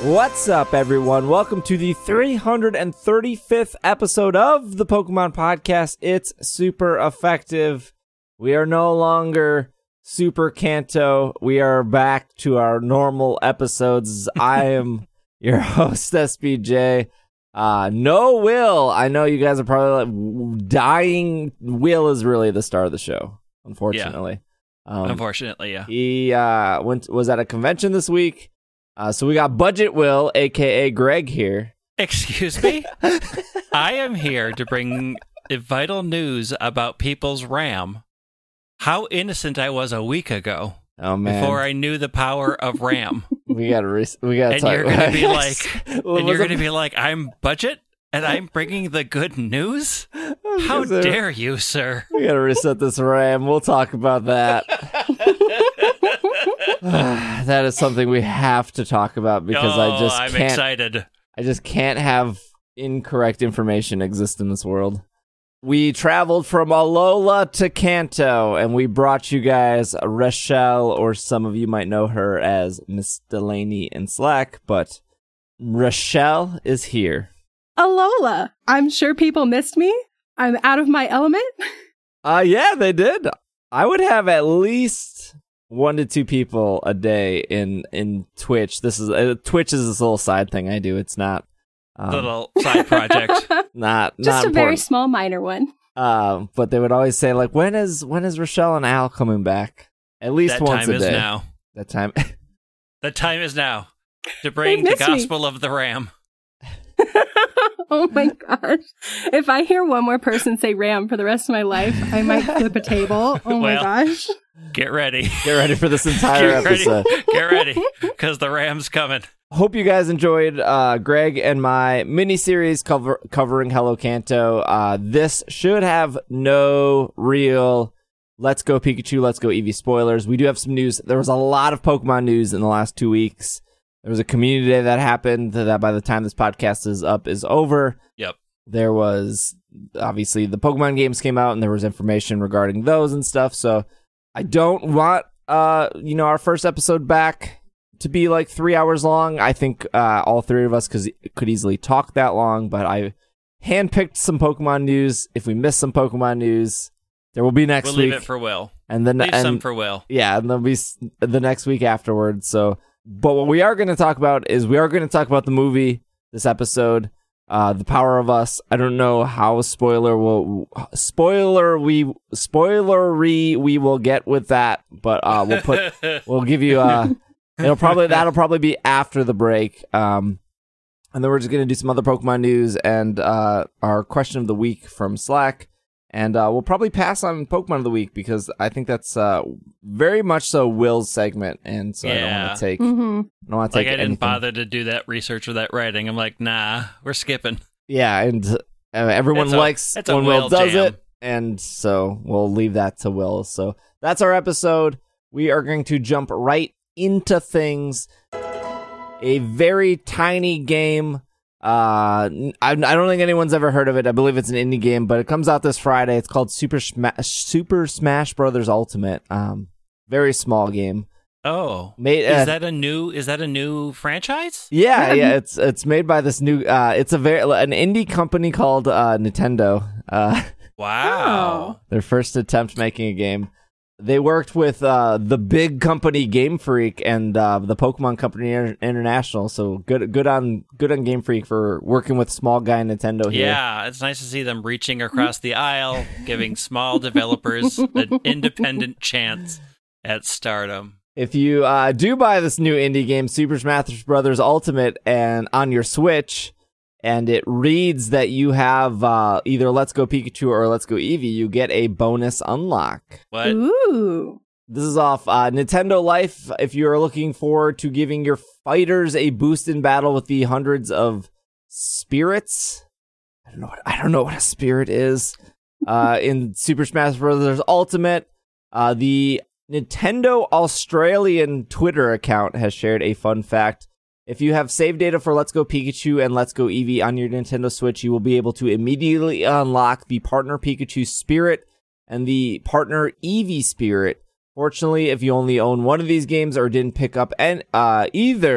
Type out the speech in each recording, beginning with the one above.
What's up, everyone? Welcome to the 335th episode of the Pokemon Podcast. It's super effective. We are no longer Super Kanto. We are back to our normal episodes. I am your host, SBJ. No Will. I know you guys are probably dying. Will is really the star of the show, unfortunately. Yeah. Unfortunately, yeah. He was at a convention this week. So we got Budget Will, a.k.a. Greg, here. Excuse me? I am here to bring vital news about people's RAM. How innocent I was a week ago. Oh, man. Before I knew the power of RAM. we gotta and talk. You're gonna be like, and you're gonna be like, I'm Budget, and I'm bringing the good news. How dare you, sir? We gotta reset this RAM. We'll talk about that. That is something we have to talk about because I'm excited. I just can't have incorrect information exist in this world. We traveled from Alola to Kanto, and we brought you guys Rochelle, or some of you might know her as Miss Delaney in Slack, but Rochelle is here. Alola! I'm sure people missed me. I'm out of my element. Yeah, they did. I would have at least 1 to 2 people a day in Twitch. This is Twitch is this little side thing I do. It's not little side project. not just not a very small minor one. But they would always say like, when is Rochelle and Al coming back? At least that once time a day. Is now. That time. That time is now to bring the gospel of the RAM. Oh my gosh. If I hear one more person say RAM for the rest of my life, I might flip a table. Oh my gosh. Get ready. Get ready for this entire episode. Get ready, because the Ram's coming. Hope you guys enjoyed Greg and my mini-series covering Hello Kanto. This should have no real Let's Go Pikachu, Let's Go Eevee spoilers. We do have some news. There was a lot of Pokemon news in the last 2 weeks. There was a community day that happened that by the time this podcast is up is over. Yep. There was, obviously, the Pokemon games came out, and there was information regarding those and stuff. So I don't want, our first episode back to be like 3 hours long. I think all three of us could easily talk that long, but I handpicked some Pokemon news. If we miss some Pokemon news, there will be next week. We'll leave it for Will. And then leave some for Will. Yeah, and there'll be the next week afterwards. So, but what we are going to talk about is we are going to talk about the movie this episode, The Power of Us. I don't know how spoilery we will get with that, but we'll give you that'll probably be after the break. And then we're just going to do some other Pokemon news and our question of the week from Slack. And we'll probably pass on Pokemon of the Week because I think that's very much so Will's segment, and so I don't want to take. Mm-hmm. I don't want to take. I didn't bother to do that research or that writing. I'm like, nah, we're skipping. Yeah, and everyone likes when Will does it, and so we'll leave that to Will. So that's our episode. We are going to jump right into things. A very tiny game. I don't think anyone's ever heard of it. I believe it's an indie game, but it comes out this Friday. It's called Super Smash Brothers Ultimate. Very small game. Oh, is that a new franchise? Yeah. It's made by this new. It's an indie company called Nintendo. Wow. Their first attempt making a game. They worked with the big company Game Freak and the Pokemon Company International. So good on Game Freak for working with small guy Nintendo here. Yeah, it's nice to see them reaching across the aisle, giving small developers an independent chance at stardom. If you do buy this new indie game, Super Smash Brothers Ultimate, and on your Switch, and it reads that you have either Let's Go Pikachu or Let's Go Eevee, you get a bonus unlock. What? Ooh. This is off Nintendo Life. If you're looking forward to giving your fighters a boost in battle with the hundreds of spirits, I don't know what a spirit is. In Super Smash Bros. Ultimate, the Nintendo Australian Twitter account has shared a fun fact. If you have save data for Let's Go Pikachu and Let's Go Eevee on your Nintendo Switch, you will be able to immediately unlock the partner Pikachu Spirit and the partner Eevee Spirit. Fortunately, if you only own one of these games or didn't pick up either,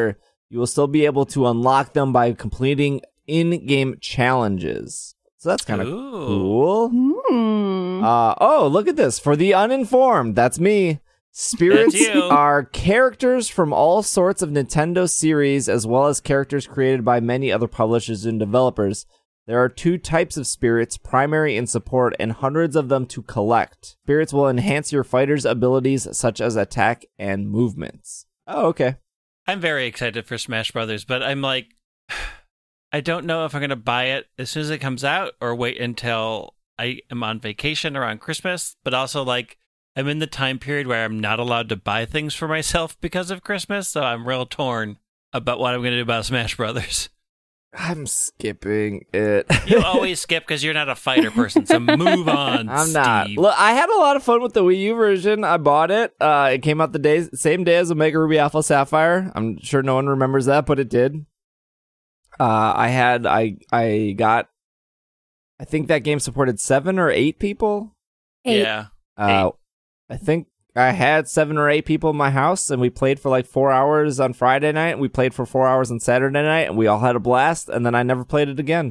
you will still be able to unlock them by completing in-game challenges. So that's kind of cool. Oh, look at this. For the uninformed, that's me. Spirits are characters from all sorts of Nintendo series, as well as characters created by many other publishers and developers. There are 2 types of spirits, primary and support, and hundreds of them to collect. Spirits will enhance your fighter's abilities, such as attack and movements. Oh, okay. I'm very excited for Smash Brothers, but I'm like, I don't know if I'm going to buy it as soon as it comes out or wait until I am on vacation around Christmas, but also like I'm in the time period where I'm not allowed to buy things for myself because of Christmas, so I'm real torn about what I'm going to do about Smash Brothers. I'm skipping it. You always skip because you're not a fighter person, so move on, I'm Steve. not. Look, I had a lot of fun with the Wii U version. I bought it. It came out the same day as Omega Ruby Alpha Sapphire. I'm sure no one remembers that, but it did. I think that game supported 7 or 8 people. 8. Yeah. 8. I think I had 7 or 8 people in my house, and we played for like 4 hours on Friday night, and we played for 4 hours on Saturday night, and we all had a blast, and then I never played it again.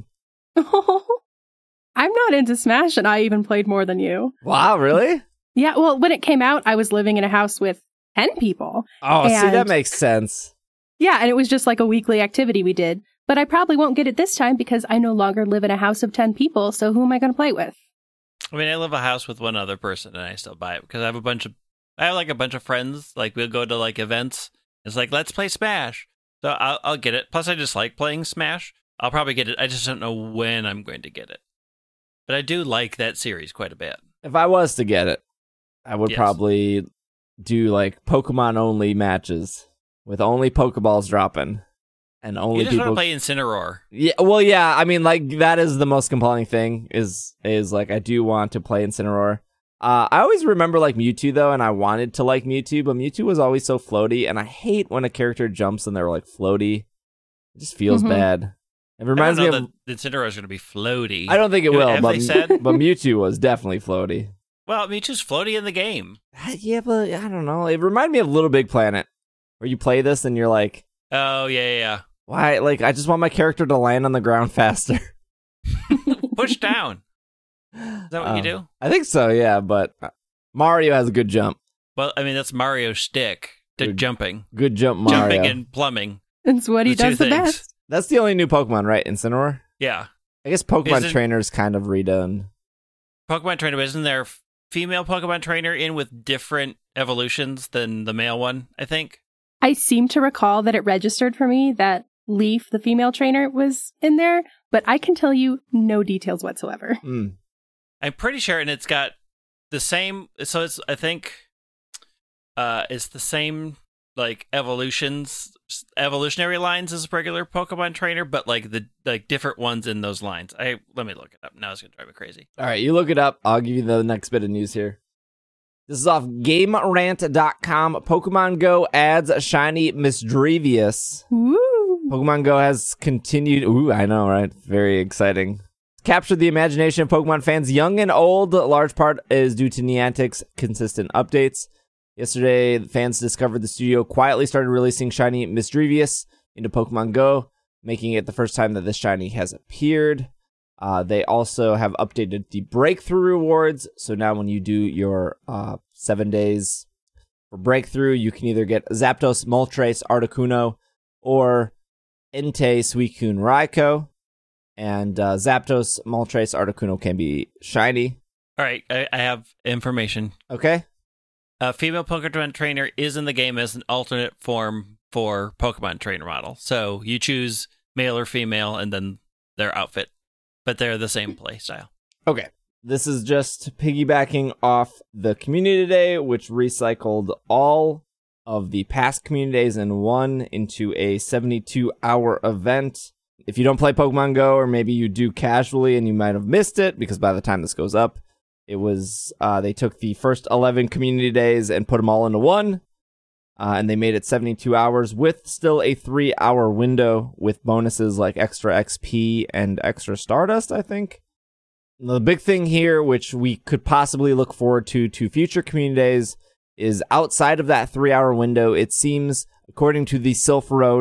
I'm not into Smash, and I even played more than you. Wow, really? Yeah, well, when it came out, I was living in a house with 10 people. Oh, see, that makes sense. Yeah, and it was just like a weekly activity we did. But I probably won't get it this time because I no longer live in a house of 10 people, so who am I going to play with? I mean, I live in a house with one other person, and I still buy it because I have a bunch of friends. Like, we'll go to like events. It's like, let's play Smash. So I'll get it. Plus, I just like playing Smash. I'll probably get it. I just don't know when I'm going to get it. But I do like that series quite a bit. If I was to get it, I would probably do like Pokemon only matches with only Pokeballs dropping. And only you just people want to play Incineroar. Yeah, well, yeah. I mean, like that is the most compelling thing. Is like I do want to play Incineroar. I always remember like Mewtwo though, and I wanted to like Mewtwo, but Mewtwo was always so floaty, and I hate when a character jumps and they're like floaty. It just feels bad. It reminds me of that Incineroar is going to be floaty. I don't think it will, but they said? but Mewtwo was definitely floaty. Well, Mewtwo's floaty in the game. Yeah, but I don't know. It reminded me of Little Big Planet, where you play this and you're like, oh yeah. Why? Like, I just want my character to land on the ground faster. Push down. Is that what you do? I think so, yeah, but Mario has a good jump. Well, I mean, that's Mario's shtick. Jumping. Good jump, Mario. Jumping and plumbing. It's what he does the best. That's the only new Pokemon, right? Incineroar? Yeah. I guess Pokemon Trainer's kind of redone. Pokemon Trainer, isn't there a female Pokemon Trainer in with different evolutions than the male one, I think? I seem to recall that it registered for me that Leaf, the female trainer, was in there, but I can tell you no details whatsoever. I'm pretty sure, and it's got the same. So it's, I think, it's the same like evolutionary lines as regular Pokemon Trainer, but like the different ones in those lines. Let me look it up. Now it's gonna drive me crazy. All right, you look it up. I'll give you the next bit of news here. This is off GameRant.com. Pokemon Go adds shiny Misdrevious. Woo! Pokemon Go has continued... Ooh, I know, right? Very exciting. Captured the imagination of Pokemon fans, young and old. A large part is due to Niantic's consistent updates. Yesterday, fans discovered the studio quietly started releasing shiny Misdrevious into Pokemon Go, making it the first time that this shiny has appeared. They also have updated the breakthrough rewards. So now when you do your 7 days for breakthrough, you can either get Zapdos, Moltres, Articuno, or Entei, Suicune, Raikou. And Zapdos, Moltres, Articuno can be shiny. All right, I have information. Okay. Female Pokemon Trainer is in the game as an alternate form for Pokemon Trainer model. So you choose male or female and then their outfit. But they're the same play style. Okay. This is just piggybacking off the Community Day, which recycled all of the past Community Days and one into a 72-hour event. If you don't play Pokemon Go, or maybe you do casually and you might have missed it, because by the time this goes up, it was they took the first 11 Community Days and put them all into one, and they made it 72 hours with still a 3-hour window with bonuses like extra XP and extra Stardust, I think. The big thing here, which we could possibly look forward to future Community Days, is outside of that 3-hour window. It seems, according to the Sylph Road,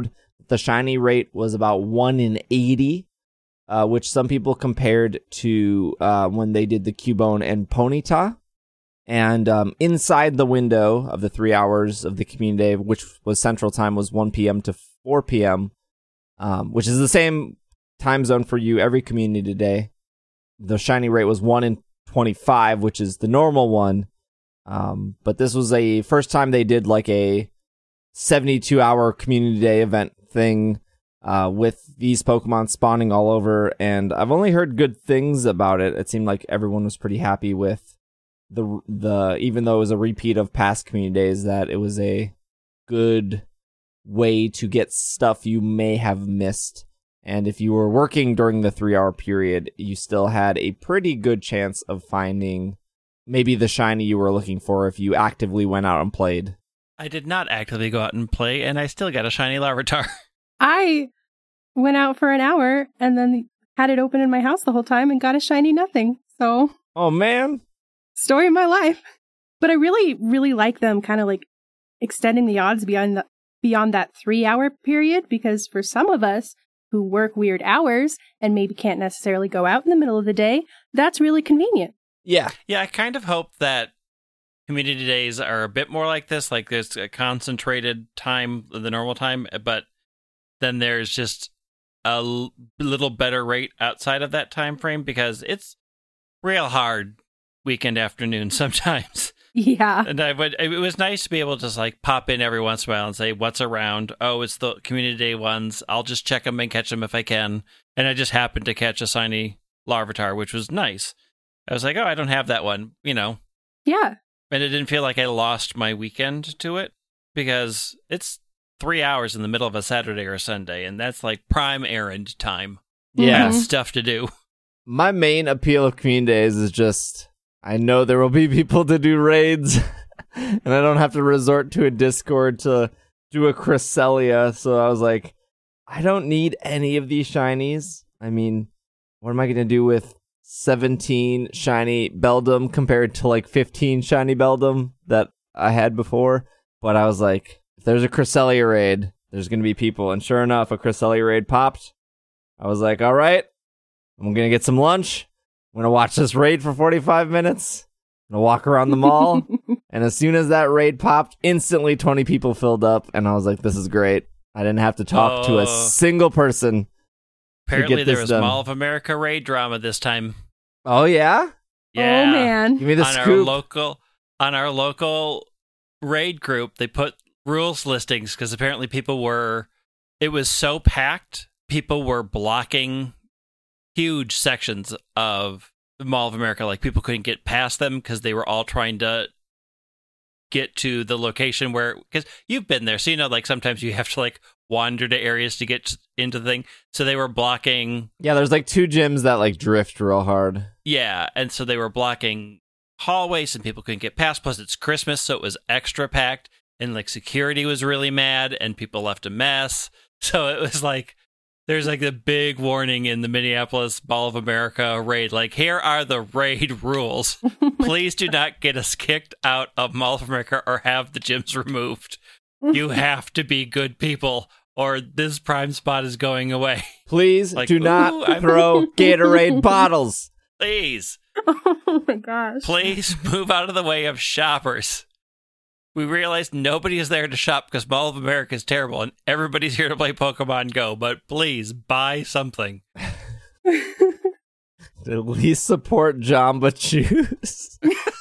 the shiny rate was about 1 in 80, which some people compared to when they did the Cubone and Ponyta. And inside the window of the 3 hours of the community day, which was Central Time, was 1 p.m. to 4 p.m., which is the same time zone for you every community day. The shiny rate was 1 in 25, which is the normal one. But this was a first time they did like a 72-hour community day event thing with these Pokemon spawning all over. And I've only heard good things about it. It seemed like everyone was pretty happy with the even though it was a repeat of past community days, that it was a good way to get stuff you may have missed. And if you were working during the 3-hour period, you still had a pretty good chance of finding maybe the shiny you were looking for if you actively went out and played. I did not actively go out and play, and I still got a shiny Larvitar. I went out for an hour and then had it open in my house the whole time and got a shiny nothing. So, oh man, story of my life. But I really, really like them kind of like extending the odds beyond that 3-hour period, because for some of us who work weird hours and maybe can't necessarily go out in the middle of the day, that's really convenient. Yeah. Yeah, I kind of hope that community days are a bit more like this, like there's a concentrated time, the normal time, but then there's just a little better rate outside of that time frame, because it's real hard weekend afternoon sometimes. Yeah. And it was nice to be able to just like pop in every once in a while and say, what's around? Oh, it's the community day ones. I'll just check them and catch them if I can. And I just happened to catch a shiny Larvitar, which was nice. I was like, oh, I don't have that one, Yeah. And it didn't feel like I lost my weekend to it, because it's 3 hours in the middle of a Saturday or a Sunday, and that's like prime errand time. Yeah. Stuff to do. My main appeal of community days is just, I know there will be people to do raids, and I don't have to resort to a Discord to do a Cresselia. So I was like, I don't need any of these shinies. I mean, what am I going to do with 17 shiny Beldum compared to like 15 shiny Beldum that I had before? But I was like, if there's a Cresselia raid, there's going to be people. And sure enough, a Cresselia raid popped. I was like, all right, I'm going to get some lunch. I'm going to watch this raid for 45 minutes. I'm going to walk around the mall. And as soon as that raid popped, instantly 20 people filled up. And I was like, this is great. I didn't have to talk to a single person. Apparently there was Mall of America raid drama this time. Oh, yeah? Yeah. Oh, man. Give me the scoop. On our local raid group, they put rules listings because apparently it was so packed, people were blocking huge sections of the Mall of America. Like, people couldn't get past them because they were all trying to get to the location where, because you've been there, so like sometimes you have to like wander to areas to get into the thing. So they were blocking. Yeah, there's like 2 gyms that like drift real hard. Yeah, and so they were blocking hallways and people couldn't get past. Plus it's Christmas, so it was extra packed, and like security was really mad and people left a mess. So it was like, there's like a big warning in the Minneapolis Mall of America raid. Like, here are the raid rules. Please do not get us kicked out of Mall of America or have the gyms removed. You have to be good people or this prime spot is going away. Please do not throw Gatorade bottles. Please. Oh my gosh. Please move out of the way of shoppers. We realized nobody is there to shop because Mall of America is terrible and everybody's here to play Pokemon Go, but please buy something. At least support Jamba Juice.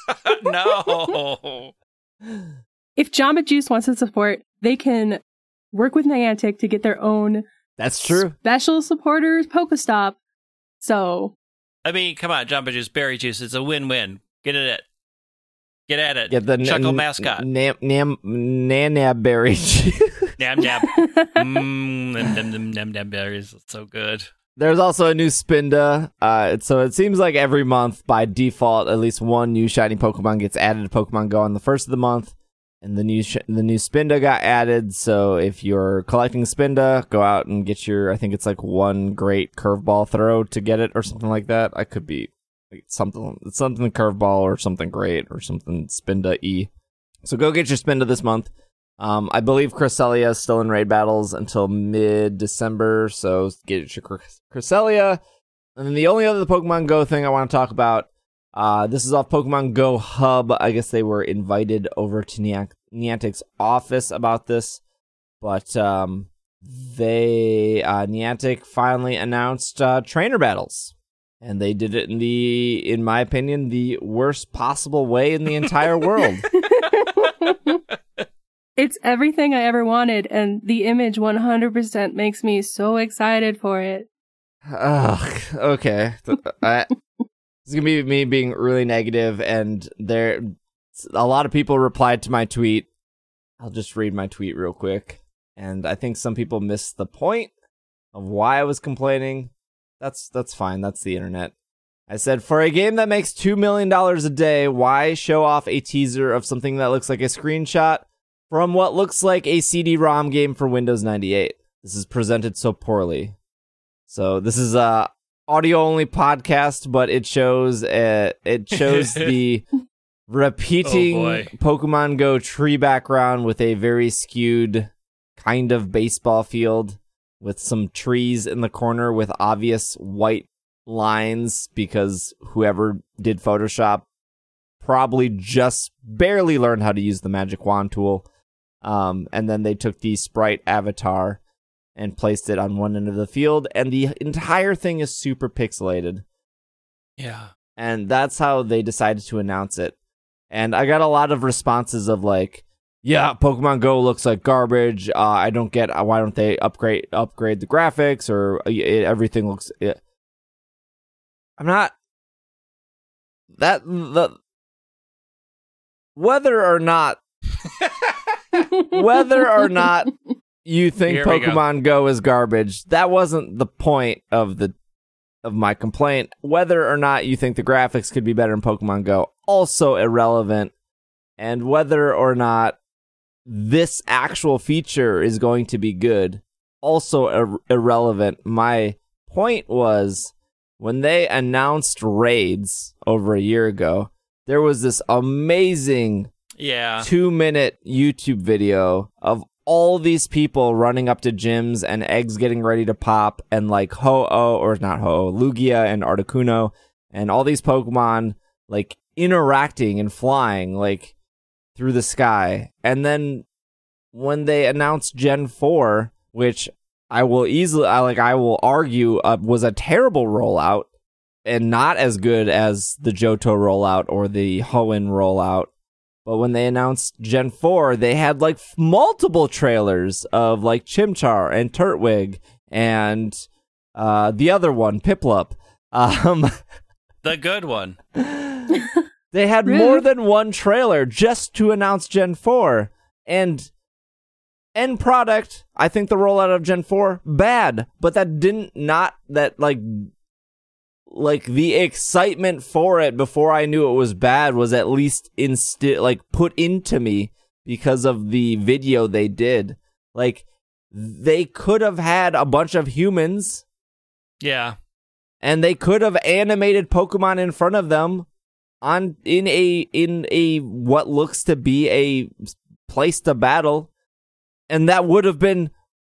No. If Jamba Juice wants to support, they can work with Niantic to get their own That's true. special supporters Pokestop. So, I mean, come on, Jamba Juice, Berry Juice, it's a win-win. Get at it. Get at it. Yeah, the Chuckle mascot. Nanab berry juice. Nam nam. Nam berries. It's so good. There's also a new Spinda. So it seems like every month, by default, at least one new shiny Pokemon gets added to Pokemon Go on the first of the month. And the new Spinda got added. So if you're collecting Spinda, go out and get I think it's like one great curveball throw to get it or something like that. I could be something curveball or something great or something Spinda-y. So go get your Spinda this month. I believe Cresselia is still in raid battles until mid-December, so get your Cresselia. And then the only other Pokemon Go thing I want to talk about, this is off Pokemon Go Hub. I guess they were invited over to Niantic's office about this, but Niantic finally announced trainer battles, and they did it in my opinion, the worst possible way in the entire world. It's everything I ever wanted, and the image 100% makes me so excited for it. Ugh, okay. This is gonna be me being really negative, and a lot of people replied to my tweet. I'll just read my tweet real quick. And I think some people missed the point of why I was complaining. That's fine. That's the internet. I said, for a game that makes $2 million a day, why show off a teaser of something that looks like a screenshot from what looks like a CD-ROM game for Windows 98? This is presented so poorly. So this is a audio-only podcast, but it shows the repeating Pokemon Go tree background with a very skewed kind of baseball field with some trees in the corner with obvious white lines because whoever did Photoshop probably just barely learned how to use the magic wand tool. And then they took the sprite avatar and placed it on one end of the field, and the entire thing is super pixelated. Yeah. And that's how they decided to announce it. And I got a lot of responses of like, yeah, Pokemon Go looks like garbage. I don't get why don't they upgrade the graphics, or everything looks. I'm not whether or not you think Pokemon Go is garbage, that wasn't the point of my complaint. Whether or not you think the graphics could be better in Pokemon Go, also irrelevant. And whether or not this actual feature is going to be good, also irrelevant. My point was, when they announced raids over a year ago, there was this amazing 2-minute YouTube video of all these people running up to gyms and eggs getting ready to pop, and like Lugia and Articuno and all these Pokemon like interacting and flying like through the sky. And then when they announced Gen 4, which I will argue was a terrible rollout and not as good as the Johto rollout or the Hoenn rollout. But when they announced Gen 4, they had like multiple trailers of like Chimchar and Turtwig and the other one, Piplup. The good one. They had more than one trailer just to announce Gen 4. And end product, I think the rollout of Gen 4, bad. But that the excitement for it before I knew it was bad was at least put into me because of the video they did. Like, they could have had a bunch of humans. Yeah. And they could have animated Pokemon in front of them in a what looks to be a place to battle. And that would have been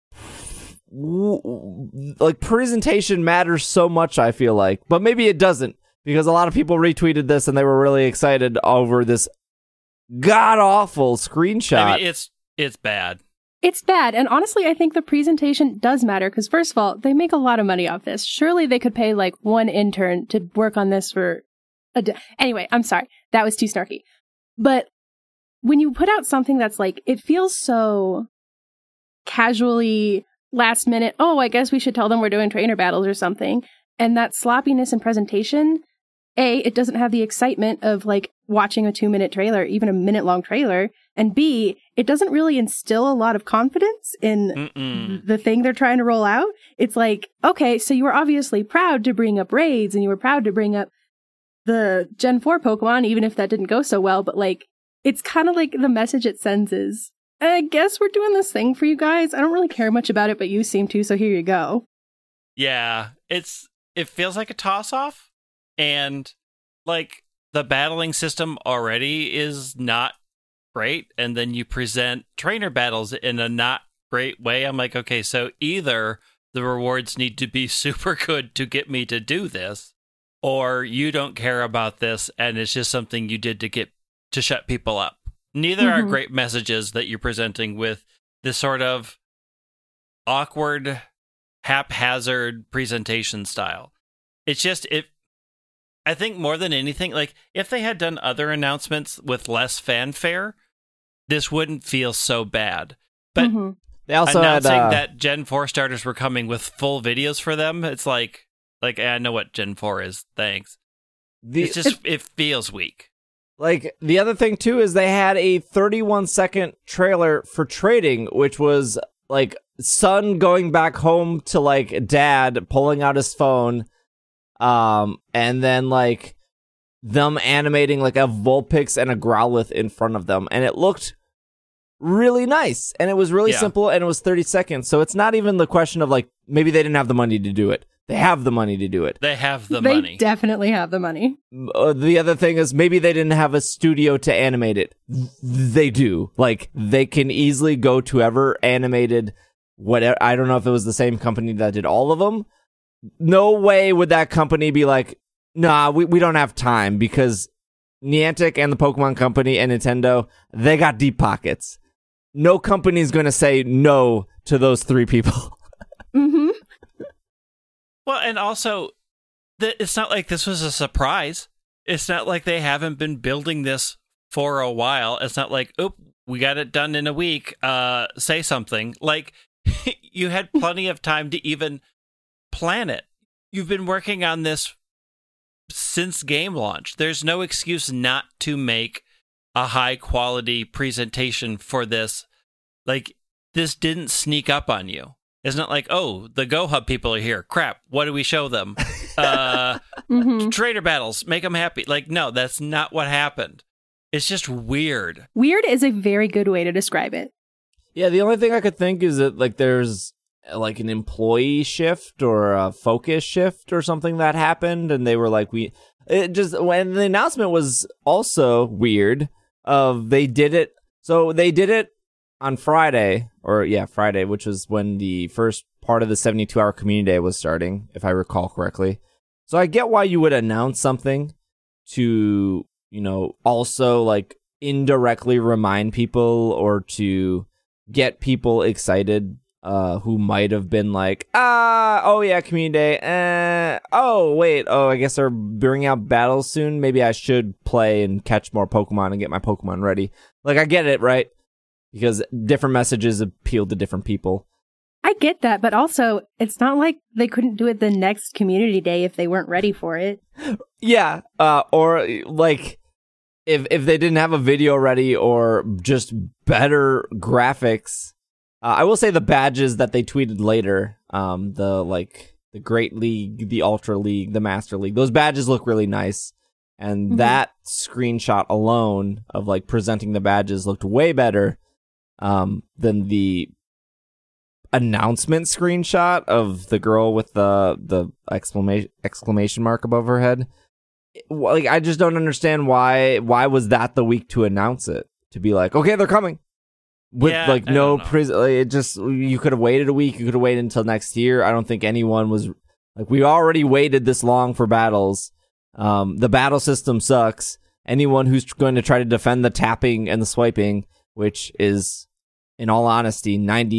like, presentation matters so much, I feel like, but maybe it doesn't, because a lot of people retweeted this and they were really excited over this god awful screenshot. I mean, it's bad. It's bad, and honestly, I think the presentation does matter, because first of all, they make a lot of money off this. Surely they could pay like one intern to work on this for a day. Anyway, I'm sorry, that was too snarky. But when you put out something that's like, it feels so casually last minute, oh, I guess we should tell them we're doing trainer battles or something. And that sloppiness in presentation, A, it doesn't have the excitement of like watching a 2-minute trailer, even a minute-long trailer. And B, it doesn't really instill a lot of confidence in the thing they're trying to roll out. It's like, okay, so you were obviously proud to bring up raids and you were proud to bring up the Gen 4 Pokemon, even if that didn't go so well. But like, it's kind of like the message it sends is, I guess we're doing this thing for you guys. I don't really care much about it, but you seem to, so here you go. Yeah, it feels like a toss-off, and like the battling system already is not great, and then you present trainer battles in a not great way. I'm like, okay, so either the rewards need to be super good to get me to do this, or you don't care about this and it's just something you did to shut people up. Neither are great messages that you're presenting with this sort of awkward, haphazard presentation style. It's just, I think more than anything, like, if they had done other announcements with less fanfare, this wouldn't feel so bad. But they also announcing had, that Gen 4 starters were coming with full videos for them, it's like I know what Gen 4 is, thanks. It feels weak. Like, the other thing, too, is they had a 31-second trailer for trading, which was, like, son going back home to, like, dad, pulling out his phone, and then, like, them animating, like, a Vulpix and a Growlithe in front of them, and it looked really nice, and it was really simple, and it was 30 seconds, so it's not even the question of, like, maybe they didn't have the money to do it. They have the money to do it. They have the money. They definitely have the money. The other thing is maybe they didn't have a studio to animate it. They do. Like, they can easily go to whoever animated whatever. I don't know if it was the same company that did all of them. No way would that company be like, nah, we don't have time, because Niantic and the Pokemon Company and Nintendo, they got deep pockets. No company's going to say no to those three people. Well, and also, it's not like this was a surprise. It's not like they haven't been building this for a while. It's not like, oop, we got it done in a week. Say something. Like, you had plenty of time to even plan it. You've been working on this since game launch. There's no excuse not to make a high-quality presentation for this. Like, this didn't sneak up on you. It's not like, oh, the GoHub people are here. Crap, what do we show them? Trader battles, make them happy. Like, no, that's not what happened. It's just weird. Weird is a very good way to describe it. Yeah, the only thing I could think is that, like, there's, like, an employee shift or a focus shift or something that happened, and they were like, when the announcement was also weird, they did it on Friday, which was when the first part of the 72-hour community day was starting, if I recall correctly. So I get why you would announce something to, also, like, indirectly remind people or to get people excited who might have been like, community day, I guess they're bringing out battles soon. Maybe I should play and catch more Pokemon and get my Pokemon ready. Like, I get it, right? Because different messages appeal to different people. I get that, but also, it's not like they couldn't do it the next community day if they weren't ready for it. Yeah, or, like, if they didn't have a video ready or just better graphics. I will say the badges that they tweeted later, the Great League, the Ultra League, the Master League, those badges look really nice. And that screenshot alone of, like, presenting the badges looked way better than the announcement screenshot of the girl with the exclamation mark above her head. Like, I just don't understand why was that the week to announce it? To be like, okay, they're coming. With, like, no it just, you could have waited a week, you could have waited until next year. I don't think anyone was, like, we already waited this long for battles. The battle system sucks. Anyone who's going to try to defend the tapping and the swiping, which is, in all honesty,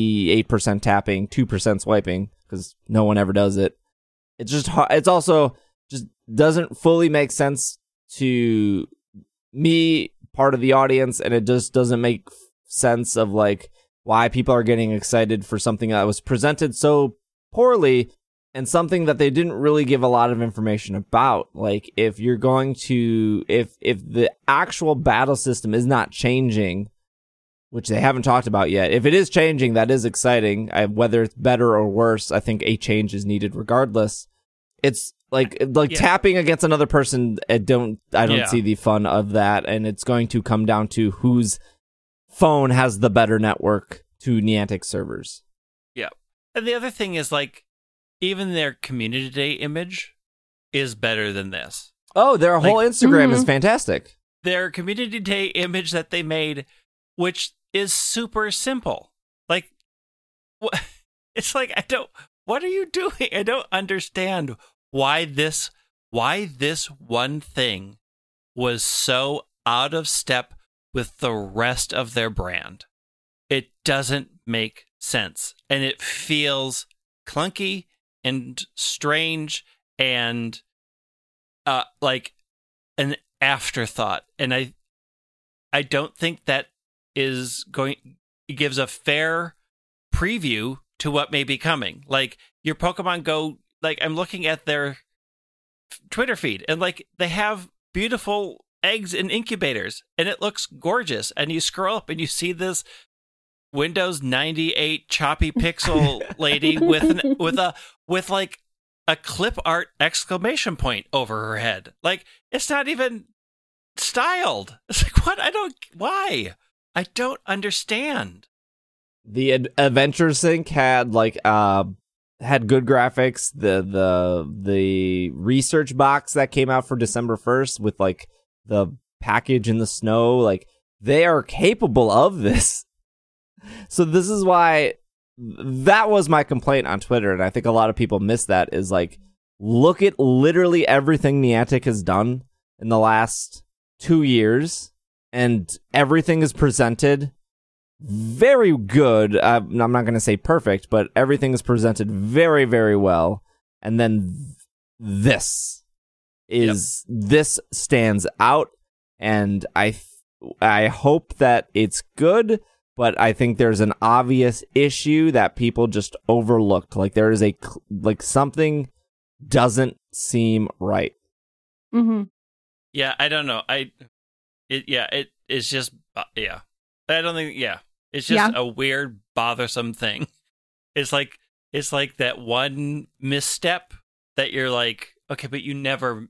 98% tapping, 2% swiping, because no one ever does it. It's just hard. It's also just doesn't fully make sense to me, part of the audience, and it just doesn't make sense of, like, why people are getting excited for something that was presented so poorly and something that they didn't really give a lot of information about. Like, if you're going to, if the actual battle system is not changing, which they haven't talked about yet, if it is changing, that is exciting. Whether it's better or worse, I think a change is needed regardless. It's like tapping against another person. I don't see the fun of that, and it's going to come down to whose phone has the better network to Niantic servers. Yeah. And the other thing is, like, even their community day image is better than this. Oh, their whole Instagram is fantastic. Their community day image that they made which is super simple. Like, it's like, what are you doing? I don't understand why this one thing was so out of step with the rest of their brand. It doesn't make sense. And it feels clunky and strange and like an afterthought. And I don't think that it gives a fair preview to what may be coming. Like your Pokemon Go, like I'm looking at their Twitter feed and like they have beautiful eggs in incubators and it looks gorgeous. And you scroll up and you see this Windows 98 choppy pixel lady with like a clip art exclamation point over her head. Like it's not even styled. It's like, why? I don't understand. The Adventure Sync had had good graphics. The research box that came out for December 1st with like the package in the snow, like they are capable of this. So this is why that was my complaint on Twitter, and I think a lot of people miss that, is like, look at literally everything Niantic has done in the last 2 years, and everything is presented very good. I'm not going to say perfect, but everything is presented very, very well. And then this stands out, and I hope that it's good. But I think there's an obvious issue that people just overlooked. Like there is something doesn't seem right. Mm-hmm. Yeah, I don't know. It's just I don't think. Yeah, it's just a weird, bothersome thing. It's like that one misstep that you're like, okay, but you never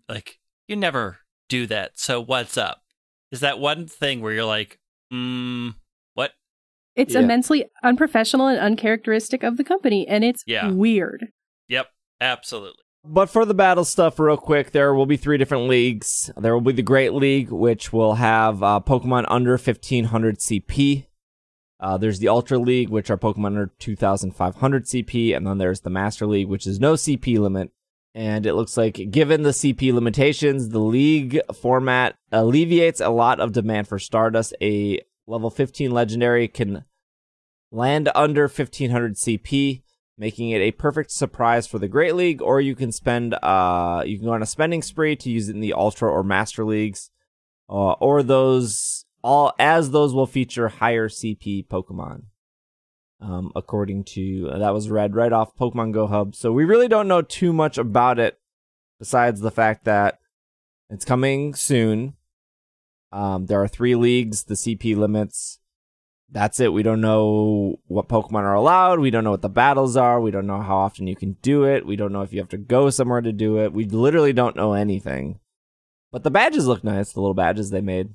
do that. So what's up? Is that one thing where you're like, what? It's immensely unprofessional and uncharacteristic of the company, and it's weird. Yep, absolutely. But for the battle stuff, real quick, there will be 3 different leagues. There will be the Great League, which will have Pokemon under 1,500 CP. There's the Ultra League, which are Pokemon under 2,500 CP. And then there's the Master League, which is no CP limit. And it looks like, given the CP limitations, the league format alleviates a lot of demand for Stardust. A level 15 legendary can land under 1,500 CP, making it a perfect surprise for the Great League. Or you can you can go on a spending spree to use it in the Ultra or Master Leagues, or those will feature higher CP Pokemon. According to that was read right off Pokemon Go Hub. So we really don't know too much about it besides the fact that it's coming soon. There are 3 leagues, the CP limits. That's it. We don't know what Pokemon are allowed. We don't know what the battles are. We don't know how often you can do it. We don't know if you have to go somewhere to do it. We literally don't know anything. But the badges look nice, the little badges they made.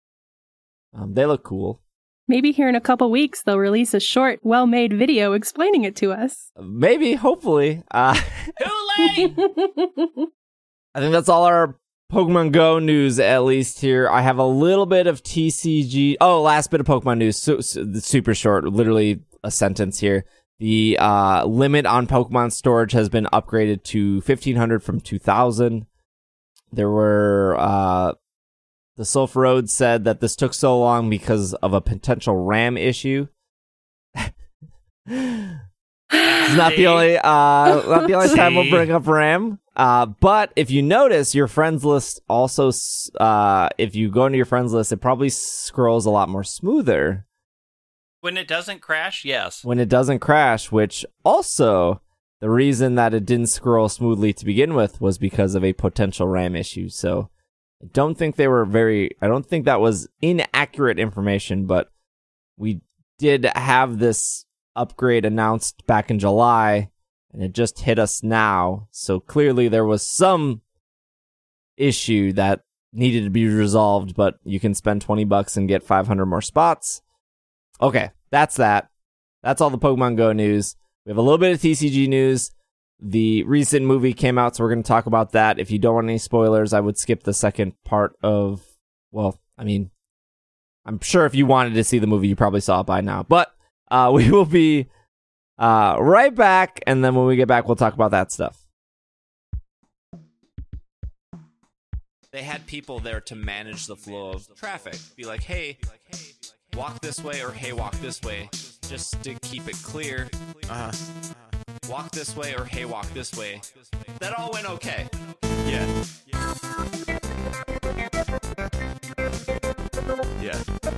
They look cool. Maybe here in a couple weeks, they'll release a short, well-made video explaining it to us. Maybe, hopefully. Too late! I think that's all our Pokemon Go news, at least here. I have a little bit of TCG. Oh, last bit of Pokemon news. Super short, literally a sentence here. The limit on Pokemon storage has been upgraded to 1,500 from 2,000. There were... The Sulphur Road said that this took so long because of a potential RAM issue. It's not the only time we'll bring up RAM. But if you notice, your friends list also, if you go into your friends list, it probably scrolls a lot more smoother. When it doesn't crash, yes. When it doesn't crash, which also, the reason that it didn't scroll smoothly to begin with was because of a potential RAM issue. So I don't think that was inaccurate information, but we did have this upgrade announced back in July, and it just hit us now. So clearly there was some issue that needed to be resolved, but you can spend $20 and get 500 more spots. Okay, that's that. That's all the Pokemon Go news. We have a little bit of TCG news. The recent movie came out, so we're going to talk about that. If you don't want any spoilers, I would skip the second part of, I'm sure if you wanted to see the movie, you probably saw it by now. But we will be right back, and then when we get back, we'll talk about that stuff. They had people there to manage the flow of traffic. Be like, hey, walk this way, or hey, walk this way, just to keep it clear. Walk this way, or hey, walk this way. That all went okay. Yeah. Yeah.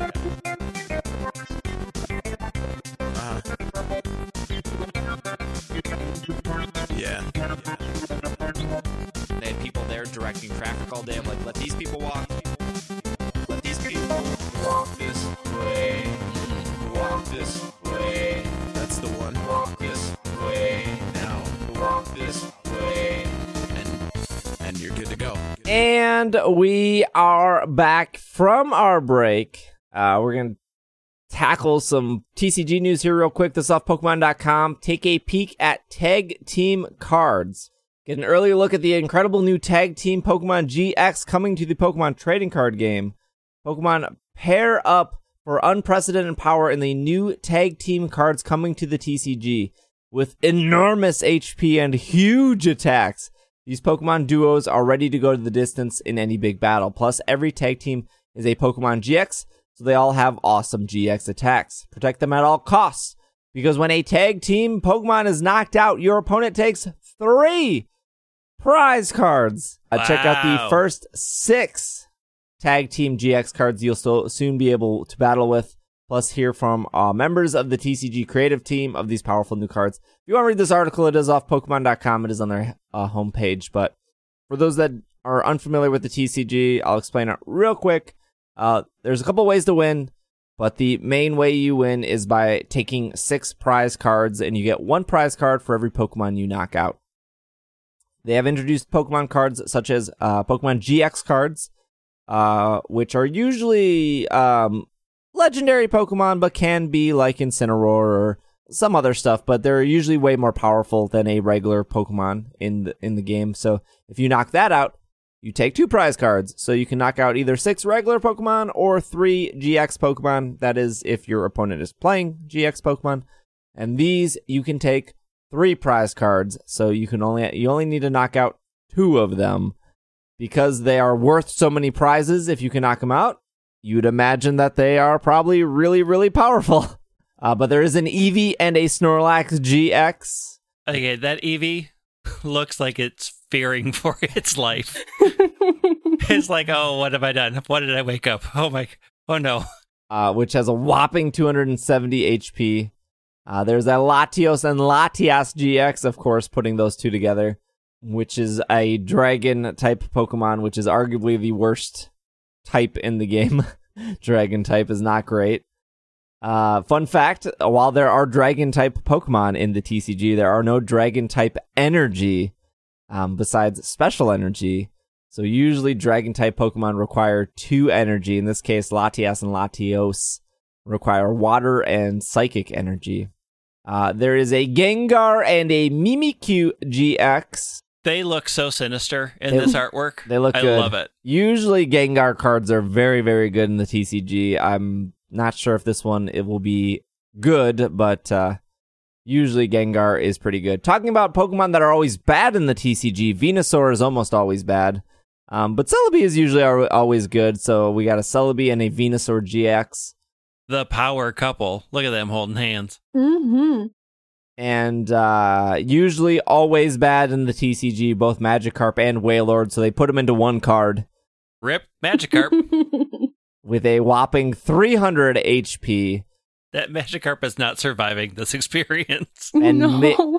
Yeah. They had people there directing traffic all day. I'm like, let these people walk. Let these people walk this way. Walk this way. That's the one. Walk this way. Now. Walk this way. And you're good to go. And we are back from our break. We're going to tackle some TCG news here real quick. This is off Pokemon.com. Take a peek at Tag Team Cards. Get an early look at the incredible new Tag Team Pokemon GX coming to the Pokemon trading card game. Pokemon pair up for unprecedented power in the new Tag Team cards coming to the TCG. With enormous HP and huge attacks, these Pokemon duos are ready to go to the distance in any big battle. Plus, every tag team is a Pokemon GX, so they all have awesome GX attacks. Protect them at all costs, because when a tag team Pokemon is knocked out, your opponent takes 3 prize cards. Check out the first 6 tag team GX cards you'll soon be able to battle with. Plus, hear from members of the TCG creative team of these powerful new cards. If you want to read this article, it is off Pokemon.com. It is on their homepage. But for those that are unfamiliar with the TCG, I'll explain it real quick. There's a couple ways to win, but the main way you win is by taking 6 prize cards, and you get 1 prize card for every Pokemon you knock out. They have introduced Pokemon cards such as Pokemon GX cards, which are usually legendary Pokemon, but can be like Incineroar or some other stuff, but they're usually way more powerful than a regular Pokemon in the game. So if you knock that out, you take 2 prize cards. So you can knock out either 6 regular Pokemon or 3 GX Pokemon. That is if your opponent is playing GX Pokemon. And these you can take 3 prize cards. So you only need to knock out 2 of them. Because they are worth so many prizes, if you can knock them out, you'd imagine that they are probably really, really powerful. But there is an Eevee and a Snorlax GX. Okay, that Eevee looks like it's fearing for its life. It's like, oh, what have I done? What did I wake up? Oh no. Which has a whopping 270 HP. There's a Latios and Latias GX, of course, putting those 2 together, which is a dragon-type Pokemon, which is arguably the worst type in the game. Dragon type is not great. Fun fact, while there are dragon-type Pokemon in the TCG, there are no dragon-type energy besides special energy. So usually dragon-type Pokemon require 2 energy. In this case, Latias and Latios require water and psychic energy. There is a Gengar and a Mimikyu GX. They look so sinister in this artwork. They look good. I love it. Usually Gengar cards are very, very good in the TCG. I'm not sure if this one it will be good, but usually Gengar is pretty good. Talking about Pokemon that are always bad in the TCG, Venusaur is almost always bad. But Celebi is usually always good, so we got a Celebi and a Venusaur GX. The power couple. Look at them holding hands. Mm-hmm. And usually always bad in the TCG, both Magikarp and Wailord, so they put them into 1 card. Rip Magikarp. With a whopping 300 HP. That Magikarp is not surviving this experience. And No.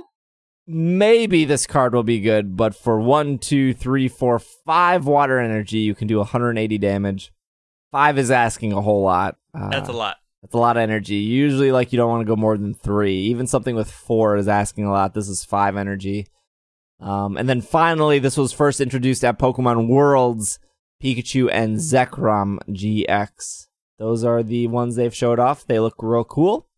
maybe this card will be good, but for 1, 2, 3, 4, 5 water energy, you can do 180 damage. 5 is asking a whole lot. That's a lot. That's a lot of energy. Usually, you don't want to go more than 3. Even something with 4 is asking a lot. This is 5 energy. And then finally, this was first introduced at Pokemon Worlds, Pikachu and Zekrom GX. Those are the ones they've showed off. They look real cool.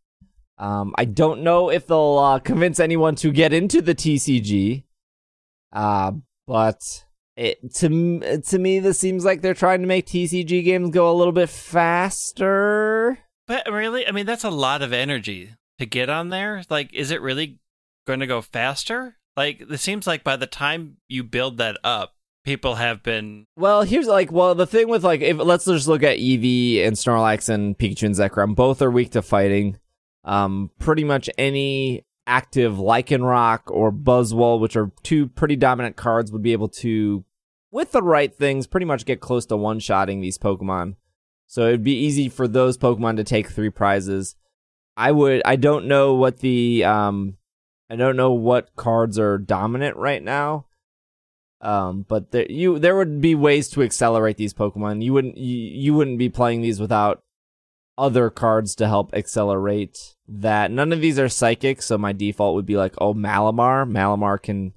I don't know if they'll convince anyone to get into the TCG. But To me, this seems like they're trying to make TCG games go a little bit faster. But really, I mean, that's a lot of energy to get on there. Like, is it really going to go faster? Like, it seems like by the time you build that up, people have been... Well, the thing with, let's just look at Eevee and Snorlax and Pikachu and Zekrom. Both are weak to fighting. Pretty much any active Lycanroc or Buzzwole, which are two pretty dominant cards, would be able to, with the right things, pretty much get close to one-shotting these Pokemon. So it'd be easy for those Pokemon to take 3 prizes. I don't know what I don't know what cards are dominant right now. But there would be ways to accelerate these Pokemon. You wouldn't be playing these without other cards to help accelerate that. None of these are psychic, so my default would be like, Malamar. Malamar can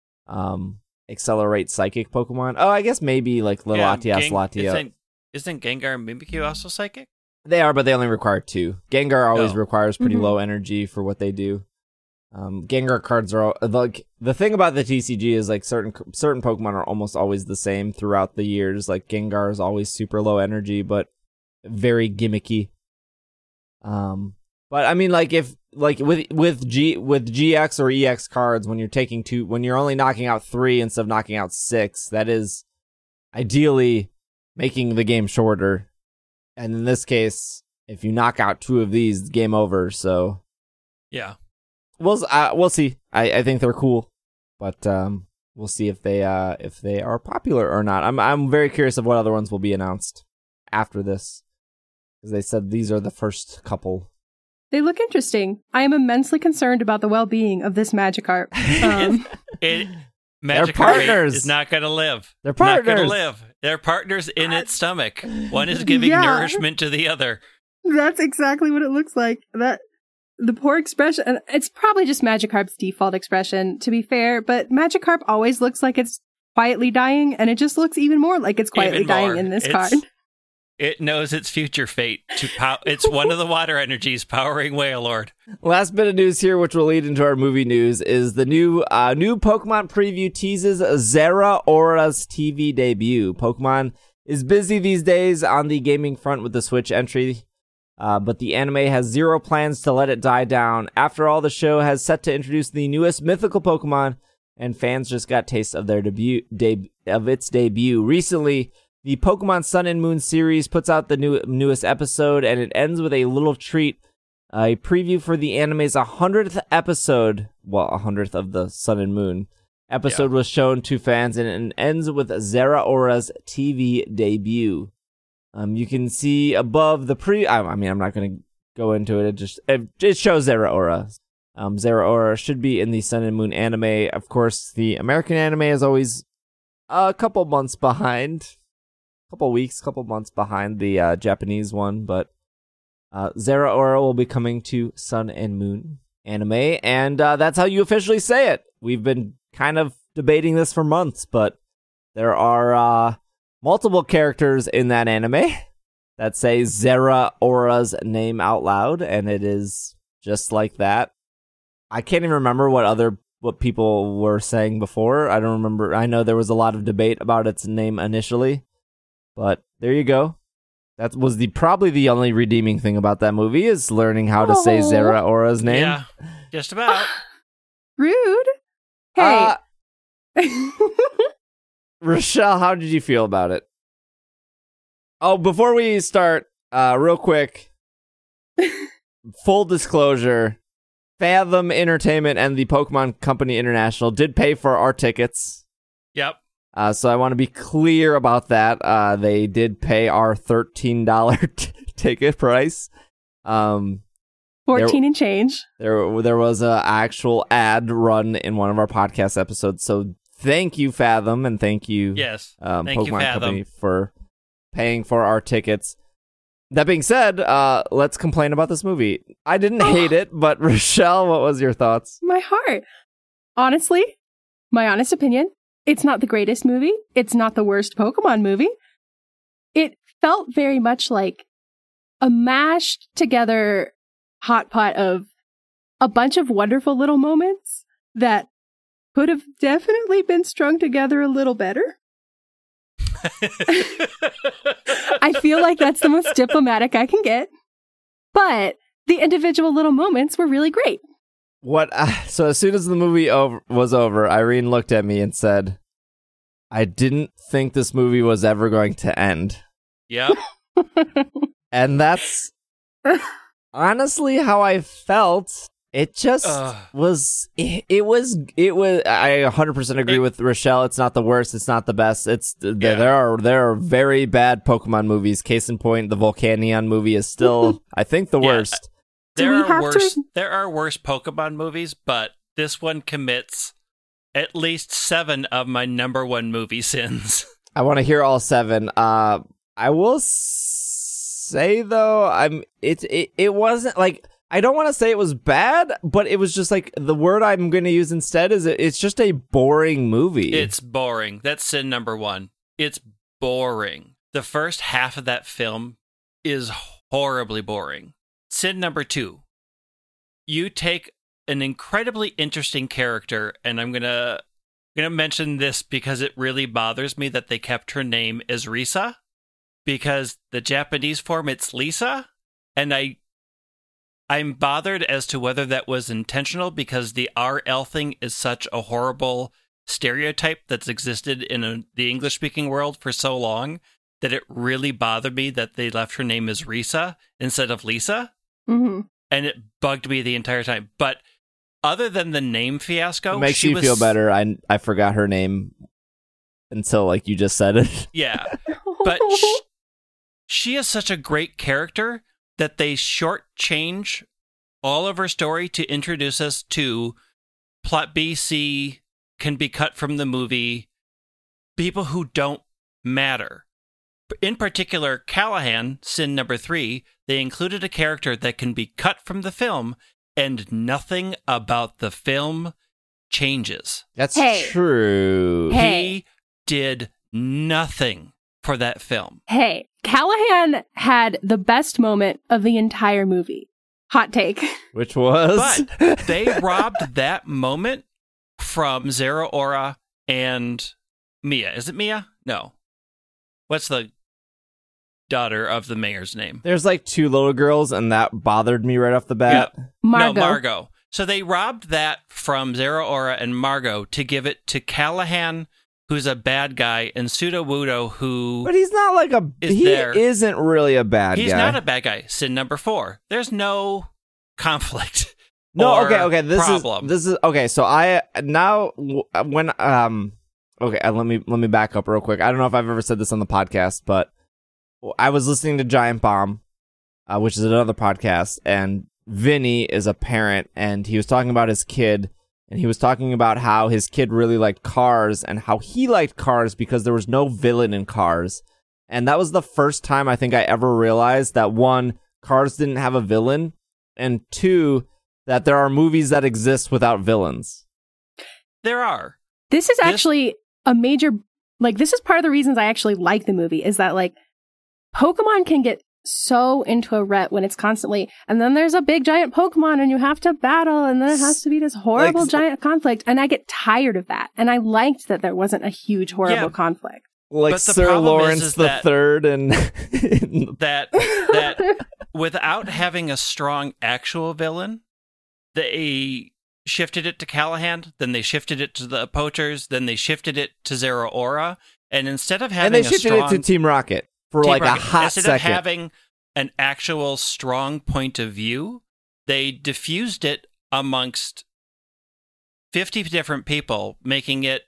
accelerate psychic Pokemon. Oh, I guess maybe like Latias, Latias. Isn't Gengar and Mimikyu also psychic? They are, but they only require 2. Gengar always requires pretty Mm-hmm. low energy for what they do. Gengar cards are like, the thing about the TCG is like certain Pokemon are almost always the same throughout the years. Like Gengar is always super low energy, but very gimmicky. But I mean, like if like with GX or EX cards, when you're only knocking out 3 instead of knocking out 6, that is ideally making the game shorter. And in this case, if you knock out 2 of these, game over. So yeah. We'll see. I think they're cool, but we'll see if they are popular or not. I'm very curious of what other ones will be announced after this, because they said these are the first couple. They look interesting. I am immensely concerned about the well-being of this Magikarp. Magikarp partners. is not going to live. They're partners. Not going to live. They're partners in its stomach. One is giving nourishment to the other. That's exactly what it looks like. The poor expression, and it's probably just Magikarp's default expression, to be fair, but Magikarp always looks like it's quietly dying, and it just looks even more like it's quietly dying in this card. It knows its future fate. It's one of the water energies powering Wailord. Last bit of news here, which will lead into our movie news, is the new Pokemon preview teases Zeraora's TV debut. Pokemon is busy these days on the gaming front with the Switch entry. But the anime has zero plans to let it die down. After all, the show has set to introduce the newest mythical Pokemon, and fans just got taste of their its debut. Recently, the Pokemon Sun and Moon series puts out the newest episode, and it ends with a little treat, a preview for the anime's 100th episode. Well, 100th of the Sun and Moon episode was shown to fans, and it ends with Zeraora's TV debut. You can see above the I'm not going to go into it. It shows Zeraora. Zeraora should be in the Sun and Moon anime. Of course, the American anime is always a couple months behind. Couple months behind the Japanese one. But Zeraora will be coming to Sun and Moon anime. And that's how you officially say it. We've been kind of debating this for months, but there are... multiple characters in that anime that say Zeraora's name out loud, and it is just like that. I can't even remember what people were saying before. I don't remember. I know there was a lot of debate about its name initially, but there you go. That was probably the only redeeming thing about that movie, is learning how to say Zeraora's name. Yeah, just about. Rude. Hey. Rochelle, how did you feel about it? Oh, before we start, real quick, full disclosure, Fathom Entertainment and the Pokemon Company International did pay for our tickets. Yep. So I want to be clear about that. They did pay our $13 ticket price. 14 and change. There was an actual ad run in one of our podcast episodes, so thank you, Fathom, and thank you, Pokemon Company, for paying for our tickets. That being said, let's complain about this movie. I didn't hate it, but Rochelle, what was your thoughts? My heart. Honestly, my honest opinion, it's not the greatest movie. It's not the worst Pokemon movie. It felt very much like a mashed together hot pot of a bunch of wonderful little moments that could have definitely been strung together a little better. I feel like that's the most diplomatic I can get. But the individual little moments were really great. So as soon as the movie was over, Irene looked at me and said, I didn't think this movie was ever going to end. Yep. And that's honestly how I felt. It just was. It was. I 100% agree with Rochelle. It's not the worst. It's not the best. There are very bad Pokemon movies. Case in point, the Volcanion movie is still, I think, the worst. There are worse Pokemon movies, but this one commits at least 7 of my number 1 movie sins. I want to hear all 7. I will say though, it wasn't like. I don't want to say it was bad, but it was just like the word I'm going to use instead is it's just a boring movie. It's boring. That's sin number 1. It's boring. The first half of that film is horribly boring. Sin number 2. You take an incredibly interesting character, and I'm gonna mention this because it really bothers me that they kept her name as Risa, because the Japanese form it's Lisa, and I'm bothered as to whether that was intentional because the RL thing is such a horrible stereotype that's existed in the English-speaking world for so long that it really bothered me that they left her name as Risa instead of Lisa. Mm-hmm. And it bugged me the entire time. But other than the name fiasco... It makes you feel better. I forgot her name until like you just said it. Yeah. But she is such a great character that they shortchange all of her story to introduce us to plot B, C, can be cut from the movie, people who don't matter. In particular, Callahan, sin number 3, they included a character that can be cut from the film, and nothing about the film changes. That's true. He did nothing for that film. Hey, Callahan had the best moment of the entire movie. Hot take. Which was? But they robbed that moment from Zero Aura and Mia. Is it Mia? No. What's the daughter of the mayor's name? There's like 2 little girls, and that bothered me right off the bat. Yep. Margot. No, Margot. So they robbed that from Zero Aura and Margot to give it to Callahan, who's a bad guy, and Sudowoodo, who... But he's not like isn't really a bad guy. He's not a bad guy. Sin number 4. There's no conflict. No, or okay. problem. This is okay. So let me back up real quick. I don't know if I've ever said this on the podcast, but I was listening to Giant Bomb, which is another podcast, and Vinny is a parent, and he was talking about his kid, and he was talking about how his kid really liked Cars, and how he liked Cars because there was no villain in Cars. And that was the first time I think I ever realized that 1, Cars didn't have a villain, and 2, that there are movies that exist without villains. There are. This is actually a major, this is part of the reasons I actually like the movie, is that, Pokemon can get so into a rut when it's constantly, and then there's a big giant Pokemon and you have to battle, and then it has to be this horrible giant conflict, and I get tired of that. And I liked that there wasn't a huge horrible conflict. Like but Sir Lawrence the Third, and that without having a strong actual villain, they shifted it to Callahan, then they shifted it to the Poachers, then they shifted it to Zero Aura, and instead of having it to Team Rocket for a hot instead second. of having an actual strong point of view, they diffused it amongst 50 different people, making it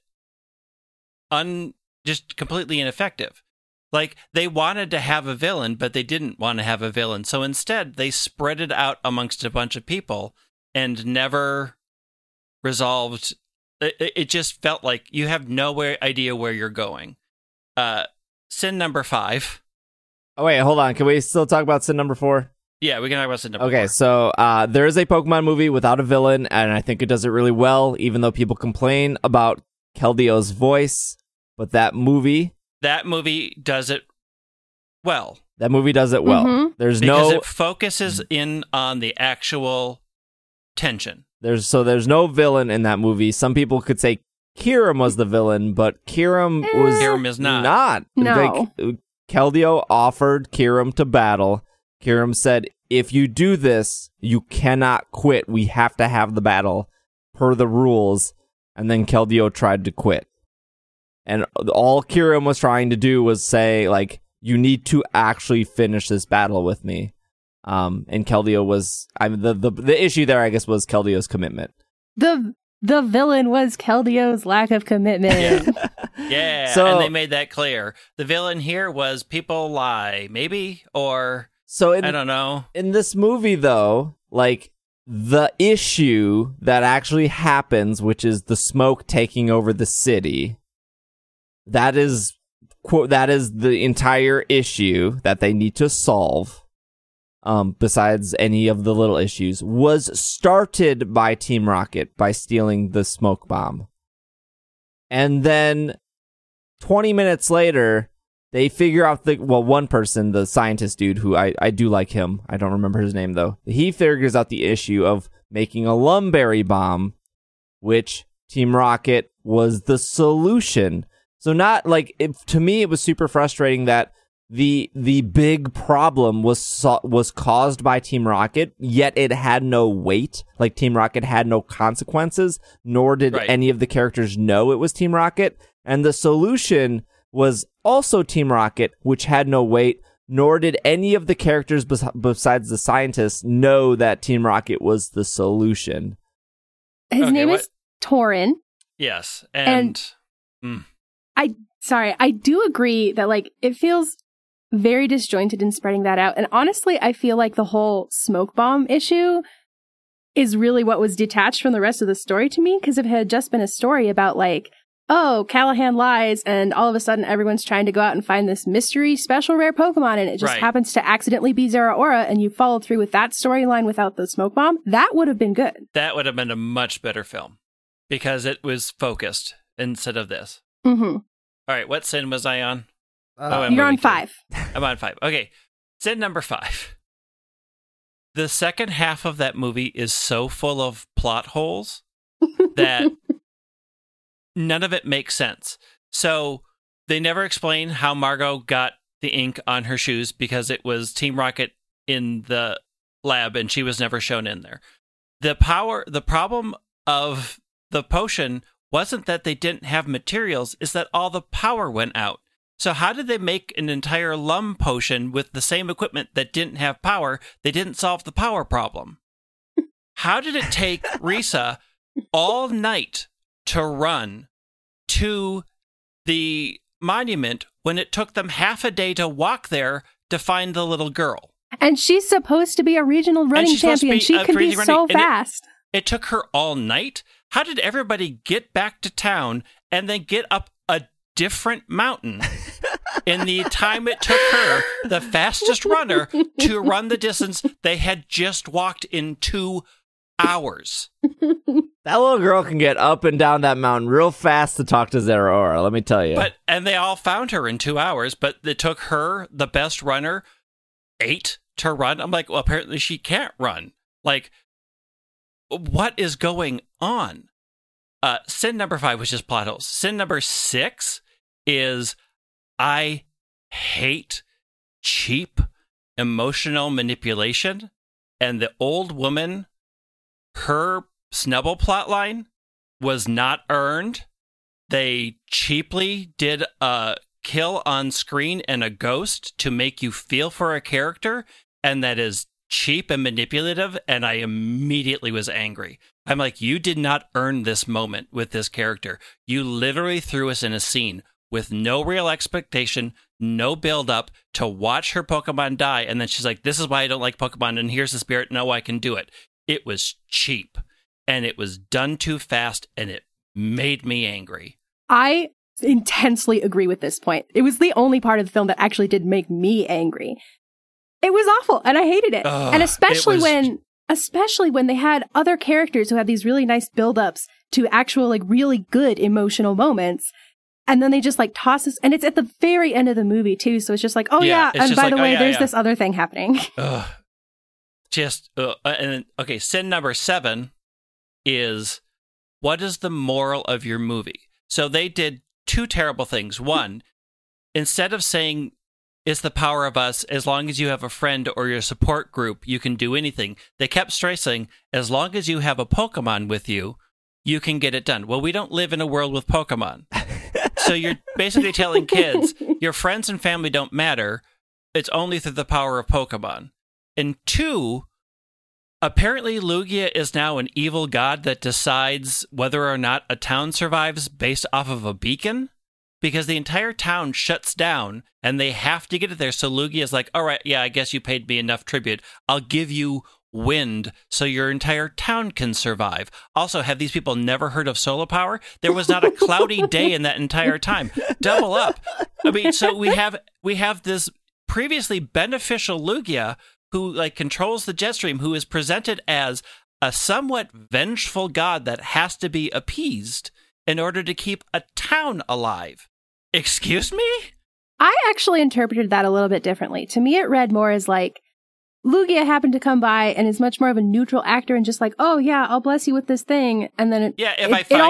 just completely ineffective. They wanted to have a villain, but they didn't want to have a villain. So instead, they spread it out amongst a bunch of people and never resolved. It just felt like you have no idea where you're going. Sin number 5. Oh, wait, hold on. Can we still talk about sin number 4? Yeah, we can talk about sin number 4. Okay, so there is a Pokemon movie without a villain, and I think it does it really well, even though people complain about Keldeo's voice. But that movie does it well. That movie does it well. Mm-hmm. Because it focuses in on the actual tension. There's no villain in that movie. Some people could say Kirim was the villain, but Kirim was Kirim is not. No. Like, Keldeo offered Kirim to battle. Kirim said, if you do this, you cannot quit. We have to have the battle per the rules. And then Keldeo tried to quit. And all Kirim was trying to do was say, like, you need to actually finish this battle with me. And Keldeo was, the issue there, I guess, was Keldeo's commitment. The villain was Keldeo's lack of commitment. Yeah, So- and they made that clear. The villain here was people lie, maybe, or So I don't know. in this movie, though, like, the issue that actually happens, which is the smoke taking over the city, that is, quote, that is the entire issue that they need to solve, besides any of the little issues, was started by Team Rocket by stealing the smoke bomb. And then 20 minutes later, they figure out one person, the scientist dude, who I do like him. I don't remember his name, though. He figures out the issue of making a lumberry bomb, which Team Rocket was the solution. So not like, to me, it was super frustrating that the big problem was caused by Team Rocket, yet it had no weight. Like, Team Rocket had no consequences, nor did any of the characters know it was Team Rocket. And the solution was also Team Rocket, which had no weight, nor did any of the characters besides the scientists know that Team Rocket was the solution. His name is Torin. Yes, and I do agree that, like, it feels very disjointed in spreading that out. And honestly, I feel like the whole smoke bomb issue is really what was detached from the rest of the story to me. Because if it had just been a story about, like, oh, Callahan lies, and all of a sudden everyone's trying to go out and find this mystery special rare Pokemon, and it just happens to accidentally be Zeraora, and you followed through with that storyline without the smoke bomb, that would have been good. that would have been a much better film because it was focused instead of this. Mm-hmm. All right, what sin was I on? You're on 5. I'm on 5. Okay, sin number 5. The second half of that movie is so full of plot holes that none of it makes sense. So they never explain how Margot got the ink on her shoes because it was Team Rocket in the lab and she was never shown in there. The problem of the potion wasn't that they didn't have materials, it's that all the power went out. So how did they make an entire Lum potion with the same equipment that didn't have power? They didn't solve the power problem. How did it take Risa all night to run to the monument when it took them half a day to walk there to find the little girl? And she's supposed to be a regional running champion. She could be so fast. It took her all night? How did everybody get back to town and then get up a different mountain in the time it took her, the fastest runner, to run the distance they had just walked in 2 hours? That little girl can get up and down that mountain real fast to talk to Zeraora, let me tell you. And they all found her in 2 hours, but it took her, the best runner, 8 to run. I'm like, well, apparently she can't run. Like, what is going on? Sin number 5 was just plot holes. Sin number 6 is I hate cheap emotional manipulation. And the old woman, her Snubbull plotline was not earned. They cheaply did a kill on screen and a ghost to make you feel for a character, and that is cheap and manipulative, and I immediately was angry. I'm like, you did not earn this moment with this character. You literally threw us in a scene with no real expectation, no build-up to watch her Pokemon die, and then she's like, this is why I don't like Pokemon, and here's the spirit, no, I can do it. It was cheap, and it was done too fast, and it made me angry. I intensely agree with this point. It was the only part of the film that actually did make me angry. It was awful, and I hated it. And especially when they had other characters who had these really nice build-ups to actual, like, really good emotional moments, and then they just, like, toss us, and it's at the very end of the movie, too, so it's just like, oh, yeah, and by the way, there's this other thing happening. And then, okay, sin number 7 is what is the moral of your movie? So they did two terrible things. One, instead of saying, it's the power of us, as long as you have a friend or your support group, you can do anything, they kept stressing, as long as you have a Pokemon with you, you can get it done. Well, we don't live in a world with Pokemon. So you're basically telling kids, your friends and family don't matter. It's only through the power of Pokemon. And two, apparently Lugia is now an evil god that decides whether or not a town survives based off of a beacon, because the entire town shuts down and they have to get it there. So Lugia is like, all right, yeah, I guess you paid me enough tribute. I'll give you wind so your entire town can survive. Also, have these people never heard of solar power? There was not a cloudy day in that entire time. Double up. I mean, so we have this previously beneficial Lugia who like controls the jet stream, who is presented as a somewhat vengeful god that has to be appeased in order to keep a town alive. Excuse me? I actually interpreted that a little bit differently. To me, it read more as like, Lugia happened to come by and is much more of a neutral actor and just like, oh yeah, I'll bless you with this thing. And then it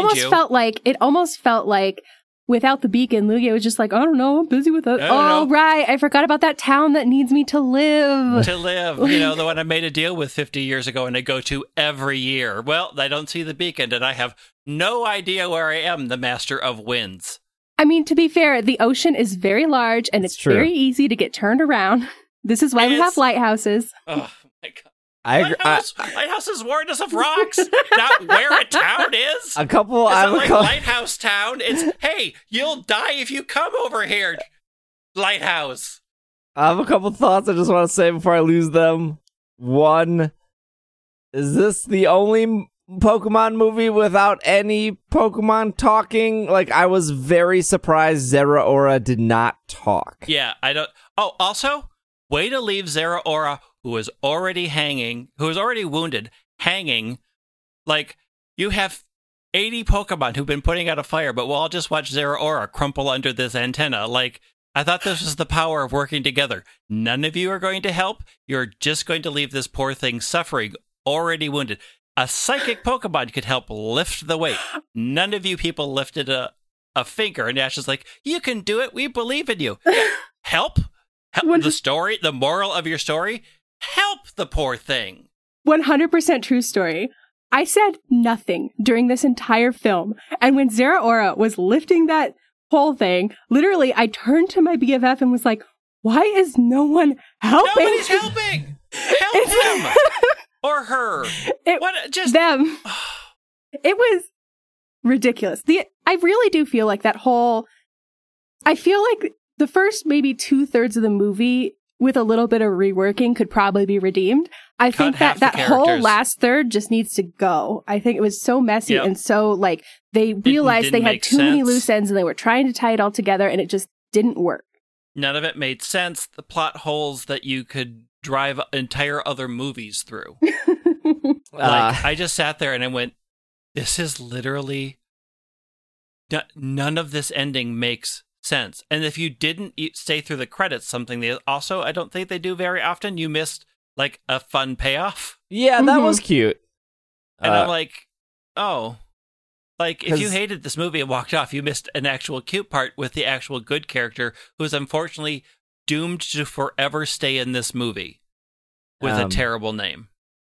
almost felt like without the beacon, Lugia was just like, I don't know, I'm busy with it. Oh, right, I forgot about that town that needs me to live. To live, the one I made a deal with 50 years ago and I go to every year. Well, I don't see the beacon and I have no idea where I am, the master of winds. I mean, to be fair, the ocean is very large and it's very easy to get turned around. This is why we have lighthouses. Oh, my God. Lighthouses warn us of rocks, not where a town is. A couple. It's not like Lighthouse Town. It's, hey, you'll die if you come over here, Lighthouse. I have a couple thoughts I just want to say before I lose them. One, is this the only Pokemon movie without any Pokemon talking? Like, I was very surprised Zeraora did not talk. Yeah, I don't. Oh, also, way to leave Zeraora, who is already wounded, hanging. Like, you have 80 Pokemon who've been putting out a fire, but we'll all just watch Zeraora crumple under this antenna. Like, I thought this was the power of working together. None of you are going to help. You're just going to leave this poor thing suffering, already wounded. A psychic Pokemon could help lift the weight. None of you people lifted a finger, and Ash is like, you can do it. We believe in you. Help the story, the moral of your story. Help the poor thing. 100% true story. I said nothing during this entire film. And when Zeraora was lifting that whole thing, literally, I turned to my BFF and was like, why is no one helping? Nobody's helping. Help him. Or her. Just them. It was ridiculous. I really do feel like I feel like the first maybe 2/3 of the movie with a little bit of reworking could probably be redeemed. I think that whole last third just needs to go. I think it was so messy and so like they realized they had too many loose ends and they were trying to tie it all together and it just didn't work. None of it made sense. The plot holes that you could drive entire other movies through. I just sat there and I went, this is literally none of this ending makes sense. And if you didn't stay through the credits, something they also I don't think they do very often, you missed like a fun payoff. Yeah, that was cute. And I'm like, oh, like if you hated this movie and walked off, you missed an actual cute part with the actual good character who's unfortunately doomed to forever stay in this movie with a terrible name.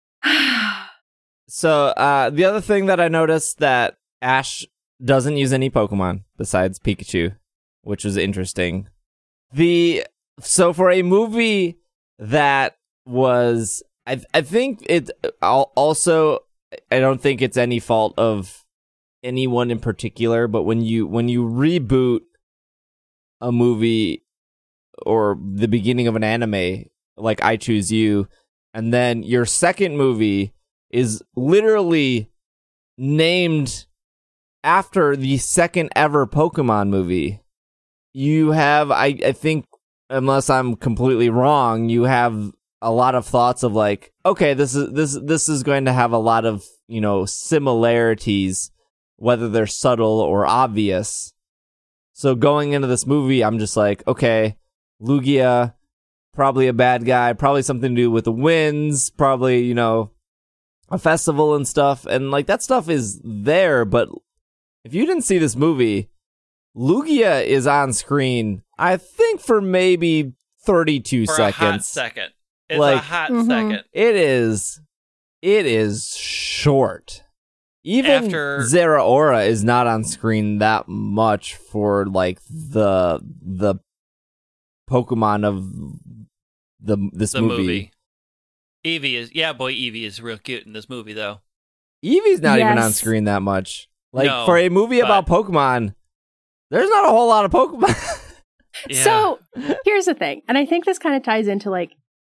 So the other thing that I noticed that Ash doesn't use any Pokemon besides Pikachu, which was interesting. So for a movie that was, I think it also, I don't think it's any fault of anyone in particular, but when you reboot a movie or the beginning of an anime, like I Choose You, and then your second movie is literally named after the second ever Pokemon movie, you have, I think, unless I'm completely wrong, you have a lot of thoughts of like, okay, this is going to have a lot of, similarities, whether they're subtle or obvious. So going into this movie, I'm just like, okay, Lugia, probably a bad guy, probably something to do with the winds, probably, a festival and stuff, and like that stuff is there. But if you didn't see this movie, Lugia is on screen, I think, for maybe 32 For seconds. a hot second. It's Like- a hot Mhm. second. It is short. Even After- Zeraora is not on screen that much for like the Pokemon of this The movie. movie. Eevee is real cute in this movie, though. Eevee's not even on Yes. screen that much. Like No, for a movie about Pokemon, there's not a whole lot of Pokemon. Yeah. So here's the thing, and I think this kind of ties into like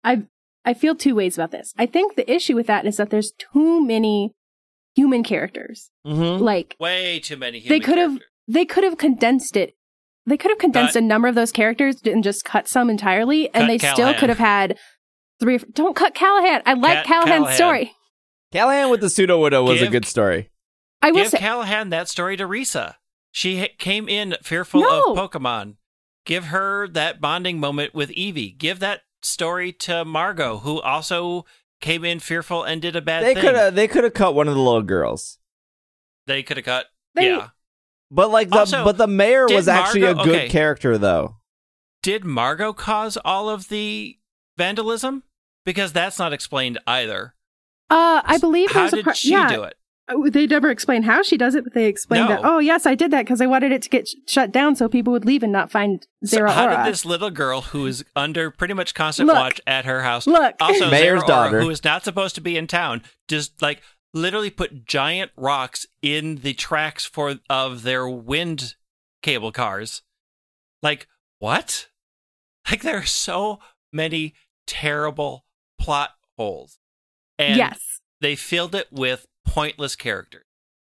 I feel two ways about this. I think the issue with that is that there's too many human characters. Mm-hmm. Like way too many they human characters. they could have condensed it. They could have condensed Cut. a number of those characters and just cut some entirely, and Cut they still Callahan. could have had three. Don't cut Callahan. I like Cat Callahan's Callahan. story. Callahan with the Pseudo-Widow was a Give- good story. I will Give say, Callahan that story to Risa. She came in fearful No. of Pokemon. Give her that bonding moment with Eevee. Give that story to Margot, who also came in fearful and did a bad They thing. could have cut one of the little girls. They could have cut. They- Yeah. But like Also, the mayor did was actually a Margot- good okay. character though. Did Margot cause all of the vandalism? Because that's not explained either. I believe How there's a did part. she Yeah, do it? they never explain how she does it, but they explain that. No. Oh yes, I did that because I wanted it to get shut down so people would leave and not find So Zeraora. how did this little girl who is under pretty much constant Look. watch at her house, Look. also Mayor's Zeraora, daughter. who is not supposed to be in town, just like literally put giant rocks in the tracks of their wind cable cars? Like, what? Like, there are so many terrible plot holes. And Yes, they filled it with pointless characters.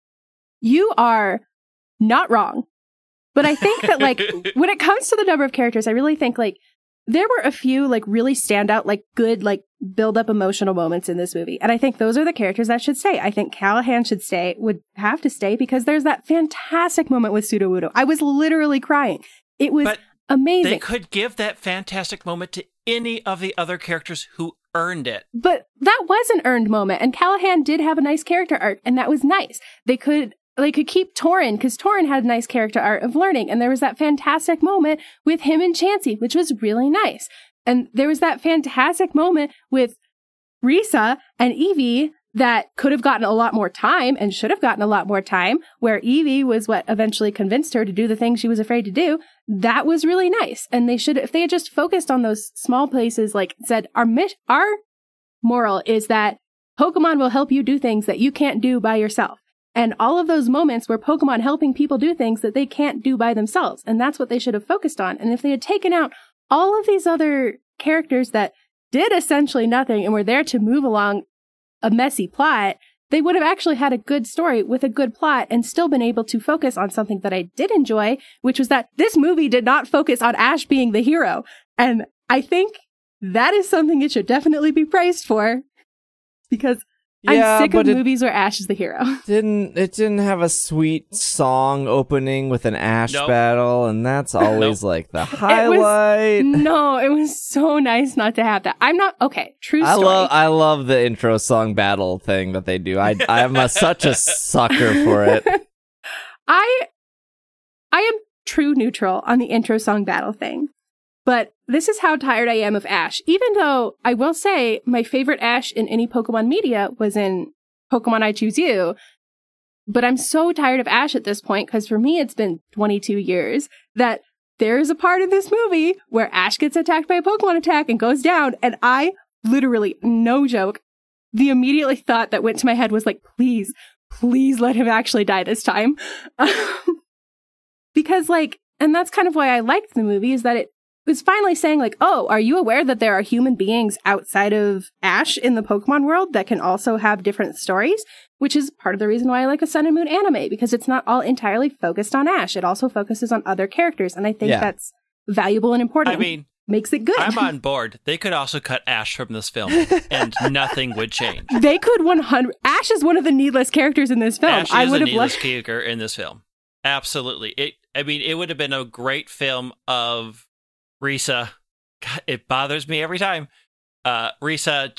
you are not wrong. But I think that like when it comes to the number of characters, I really think like there were a few like really standout, like good, like build up emotional moments in this movie. And I think those are the characters that should stay. I think Callahan would have to stay because there's that fantastic moment with Sudowoodo. I was literally crying. It was But amazing. They could give that fantastic moment to any of the other characters who earned it. But that was an earned moment, and Callahan did have a nice character arc, and that was nice. They could keep Torin, because Torin had a nice character arc of learning, and there was that fantastic moment with him and Chansey, which was really nice. And there was that fantastic moment with Risa and Eevee that could have gotten a lot more time and should have gotten a lot more time, where Eevee was what eventually convinced her to do the thing she was afraid to do. That was really nice. And they should, if they had just focused on those small places, like said, our moral is that Pokemon will help you do things that you can't do by yourself. And all of those moments were Pokemon helping people do things that they can't do by themselves. And that's what they should have focused on. And if they had taken out all of these other characters that did essentially nothing and were there to move along a messy plot, they would have actually had a good story with a good plot and still been able to focus on something that I did enjoy, which was that this movie did not focus on Ash being the hero. And I think that is something it should definitely be praised for, because I'm sick of movies where Ash is the hero. It didn't have a sweet song opening with an Ash Nope. battle, and that's always Nope. like the highlight. No, it was so nice not to have that. I'm not okay. True story. I love the intro song battle thing that they do. I'm such a sucker for it. I am true neutral on the intro song battle thing, but this is how tired I am of Ash. Even though I will say my favorite Ash in any Pokemon media was in Pokemon I Choose You, but I'm so tired of Ash at this point because for me it's been 22 years that there is a part in this movie where Ash gets attacked by a Pokemon attack and goes down, and I literally, no joke, the immediately thought that went to my head was like, please let him actually die this time. Because like, and that's kind of why I liked the movie, is that it was finally saying like, oh, are you aware that there are human beings outside of Ash in the Pokemon world that can also have different stories? Which is part of the reason why I like a Sun and Moon anime, because it's not all entirely focused on Ash. It also focuses on other characters. And I think Yeah. that's valuable and important. I mean, makes it good. I'm on board. They could also cut Ash from this film, and nothing would change. They could 100. Ash is one of the needless characters in this film. Ash I is would a have needless loved. character in this film. Absolutely. It would have been a great film of Risa. God, it bothers me every time. Risa just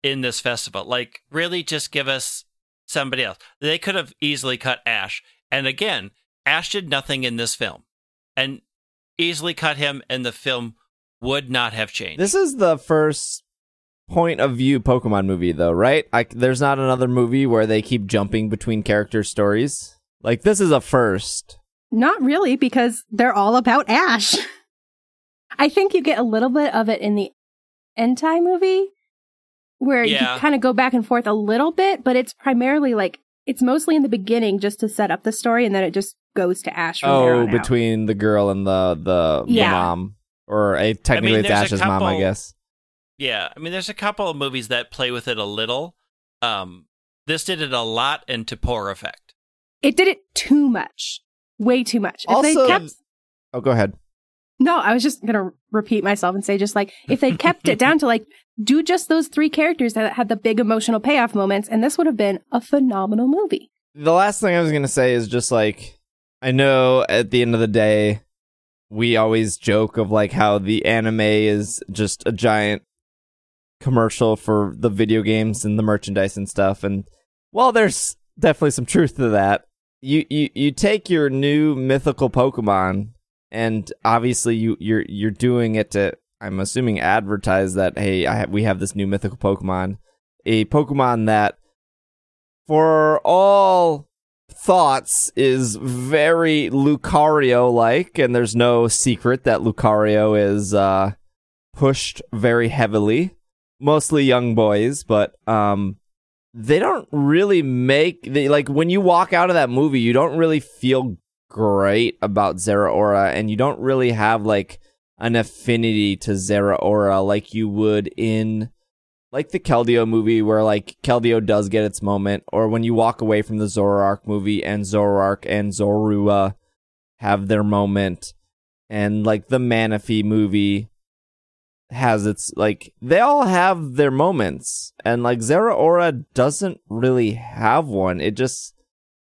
in this festival. Like, really just give us somebody else. They could have easily cut Ash. And again, Ash did nothing in this film. And easily cut him, and the film would not have changed. This is the first point of view Pokemon movie, though, right? There's not another movie where they keep jumping between character stories. Like, this is a first. Not really, because they're all about Ash. I think you get a little bit of it in the Entei movie, where you kind of go back and forth a little bit, but it's primarily like, it's mostly in the beginning just to set up the story, and then it just goes to Ash from there on out. Between the girl and the mom. Or technically it's Ash's mom, I guess. Yeah, I mean, there's a couple of movies that play with it a little. This did it a lot, and to poor effect. It did it too much. Way too much. Oh, go ahead. No, I was just going to repeat myself and say just like, if they kept it down to like, do just those 3 characters that had the big emotional payoff moments, and this would have been a phenomenal movie. The last thing I was going to say is just like, I know at the end of the day, we always joke of like how the anime is just a giant commercial for the video games and the merchandise and stuff. And while there's definitely some truth to that, you take your new mythical Pokemon, and obviously you're doing it to, I'm assuming, advertise that, hey, we have this new mythical Pokemon, a Pokemon that for all thoughts is very Lucario-like, and there's no secret that Lucario is pushed very heavily, mostly young boys, but they don't really like when you walk out of that movie, you don't really feel great about Zeraora, and you don't really have like an affinity to Zeraora like you would in like the Keldeo movie, where like Keldeo does get its moment, or when you walk away from the Zoroark movie and Zoroark and Zorua have their moment, and like the Manaphy movie has its, like, they all have their moments, and like Zeraora doesn't really have one. It just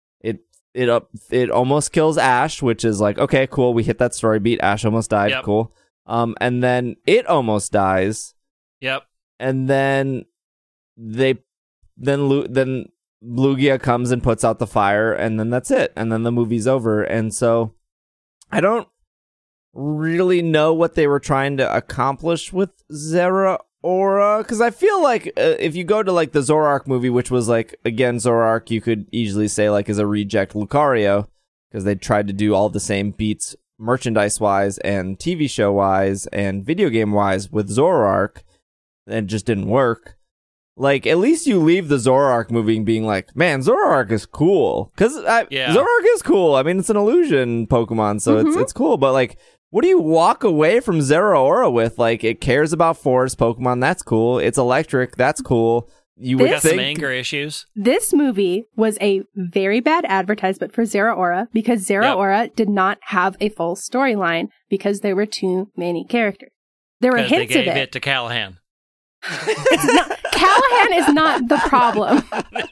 it almost kills Ash, which is like, okay, cool, we hit that story beat. Ash almost died, cool. And then it almost dies. Yep. And then then Lugia comes and puts out the fire, and then that's it. And then the movie's over. And so I don't really know what they were trying to accomplish with Zeraora, because I feel like if you go to like the Zoroark movie, which was like, again, Zoroark, you could easily say like is a reject Lucario, because they tried to do all the same beats merchandise-wise and TV show-wise and video game-wise with Zoroark, and it just didn't work. Like, at least you leave the Zoroark movie being like, man, Zoroark is cool. Because Zoroark is cool. I mean, it's an illusion Pokemon, so it's cool. But, like, what do you walk away from Zeraora with? Like, it cares about forest Pokemon. That's cool. It's electric. That's cool. You would think some anger issues. This movie was a very bad advertisement for Zeraora, because Zeraora did not have a full storyline because there were too many characters. There were hints they of gave it. it to Callahan. Callahan is not the problem.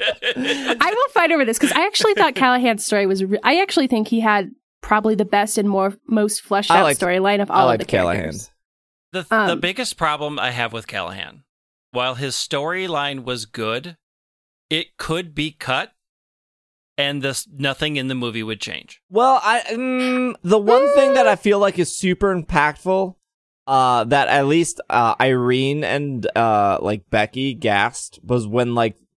I will fight over this, because I actually thought Callahan's story was. I actually think he had probably the best and most fleshed out storyline of all of the characters. The biggest problem I have with Callahan, while his storyline was good, it could be cut, and nothing in the movie would change. Well, the one thing that I feel like is super impactful, that at least Irene and like Becky gasped, was when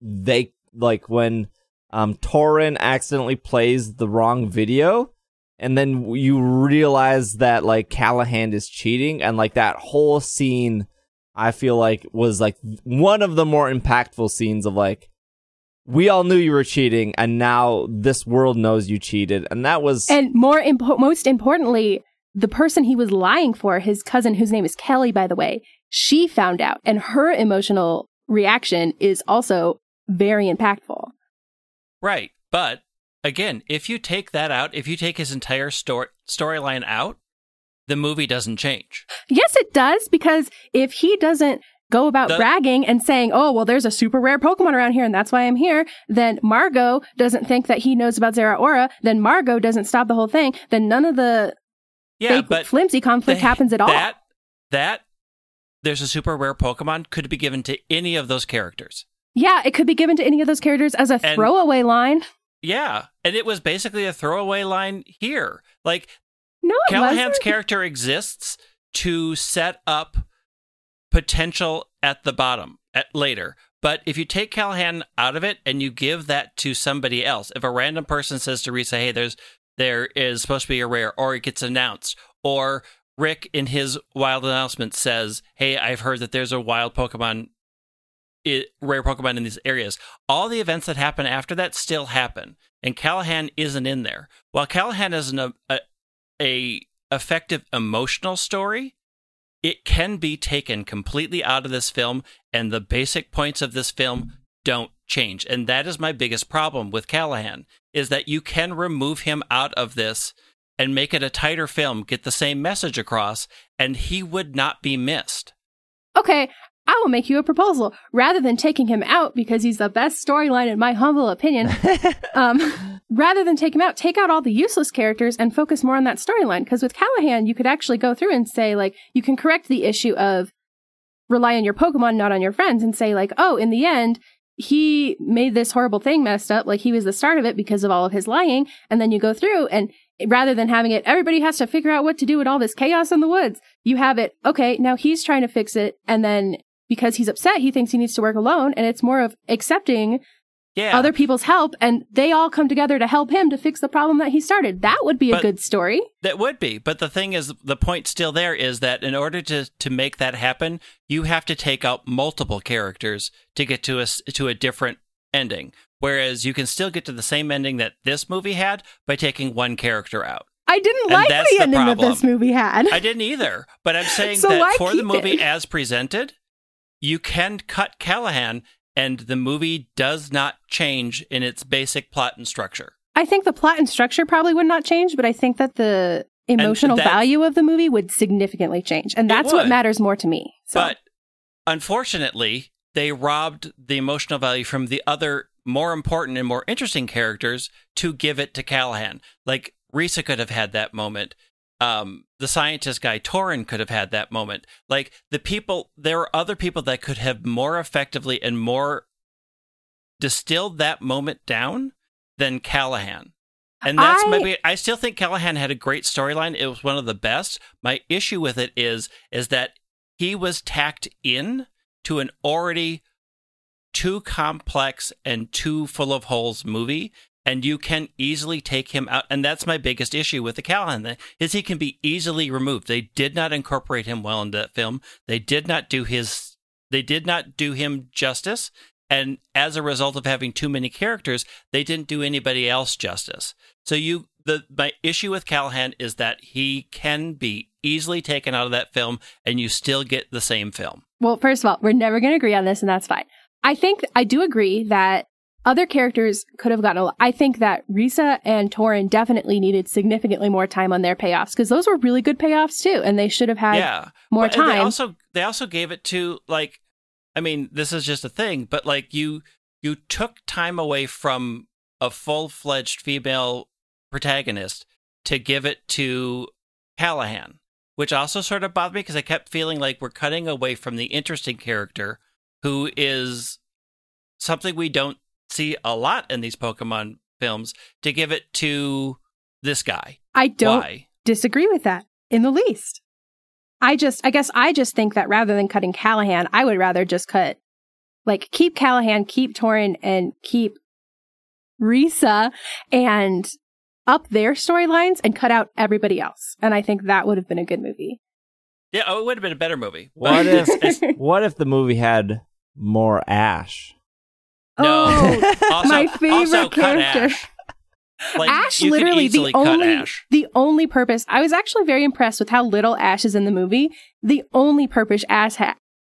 when Tauren accidentally plays the wrong video, and then you realize that like Callahan is cheating, and like that whole scene, I feel like was like one of the more impactful scenes of like, we all knew you were cheating, and now this world knows you cheated, and that was. And most importantly, the person he was lying for, his cousin, whose name is Kelly, by the way, she found out, and her emotional reaction is also very impactful. Right. But again, if you take that out, if you take his entire storyline out, the movie doesn't change. Yes, it does, because if he doesn't go about bragging and saying, oh, well, there's a super rare Pokemon around here, and that's why I'm here, then Margot doesn't think that he knows about Zeraora, then Margot doesn't stop the whole thing, then none of the flimsy conflict happens at all. That there's a super rare Pokemon could be given to any of those characters. Yeah, it could be given to any of those characters as a throwaway line. Yeah, and it was basically a throwaway line here. Like, no, Callahan's character exists to set up potential at the bottom later. But if you take Callahan out of it and you give that to somebody else, if a random person says to Risa, hey, there is supposed to be a rare, or it gets announced, or Rick in his wild announcement says, hey, I've heard that there's a wild Pokemon, rare Pokemon in these areas. All the events that happen after that still happen, and Callahan isn't in there. While Callahan is a effective emotional story, it can be taken completely out of this film, and the basic points of this film don't change. And that is my biggest problem with Callahan, is that you can remove him out of this and make it a tighter film, get the same message across, and he would not be missed. Okay, I will make you a proposal. Rather than taking him out, because he's the best storyline in my humble opinion, rather than take him out, take out all the useless characters and focus more on that storyline. Because with Callahan, you could actually go through and say, like, you can correct the issue of rely on your Pokemon, not on your friends, and say, like, oh, in the end, he made this horrible thing messed up, like he was the start of it because of all of his lying, and then you go through and rather than having it, everybody has to figure out what to do with all this chaos in the woods, you have it, okay, now he's trying to fix it, and then because he's upset, he thinks he needs to work alone, and it's more of accepting other people's help, and they all come together to help him to fix the problem that he started. That would be a good story. That would be, but the thing is, the point still there is that in order to make that happen, you have to take out multiple characters to get to a different ending, whereas you can still get to the same ending that this movie had by taking one character out. I didn't like the ending that this movie had. I didn't either, but I'm saying that for the movie as presented, you can cut Callahan, and the movie does not change in its basic plot and structure. I think the plot and structure probably would not change, but I think that the emotional value of the movie would significantly change. And that's what matters more to me. So. But unfortunately, they robbed the emotional value from the other more important and more interesting characters to give it to Callahan. Like, Risa could have had that moment. The scientist guy, Torin, could have had that moment. Like, there are other people that could have more effectively and more distilled that moment down than Callahan. And that's maybe, I still think Callahan had a great storyline. It was one of the best. My issue with it is that he was tacked in to an already too complex and too full of holes movie. And you can easily take him out. And that's my biggest issue with the Callahan thing, is he can be easily removed. They did not incorporate him well into that film. They did not do him justice. And as a result of having too many characters, they didn't do anybody else justice. So my issue with Callahan is that he can be easily taken out of that film and you still get the same film. Well, first of all, we're never going to agree on this, and that's fine. I do agree that other characters could have gotten I think that Risa and Torin definitely needed significantly more time on their payoffs, because those were really good payoffs too, and they should have had more time. They also gave it to, like, I mean, this is just a thing, but like you took time away from a full-fledged female protagonist to give it to Callahan, which also sort of bothered me because I kept feeling like we're cutting away from the interesting character who is something we don't see a lot in these Pokemon films to give it to this guy. I don't disagree with that in the least. I guess I just think that rather than cutting Callahan, I would rather just keep Callahan, keep Torin, and keep Risa, and up their storylines and cut out everybody else. And I think that would have been a good movie. Yeah, it would have been a better movie. What if the movie had more Ash? No. Oh, my favorite character. Ash. Like, Ash, literally the only purpose. I was actually very impressed with how little Ash is in the movie. The only purpose Ash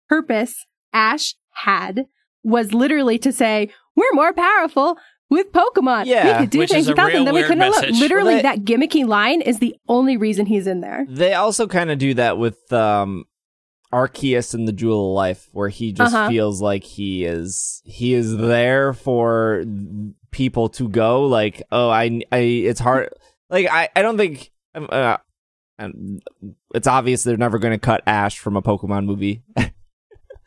had was literally to say, we're more powerful with Pokemon. Yeah, we could do things without them. Then we couldn't allow. Literally, that gimmicky line is the only reason he's in there. They also kind of do that with Arceus in the Jewel of Life, where he just feels like he is there for people to go. Like, oh, it's hard. Like, I don't think it's obvious they're never going to cut Ash from a Pokemon movie.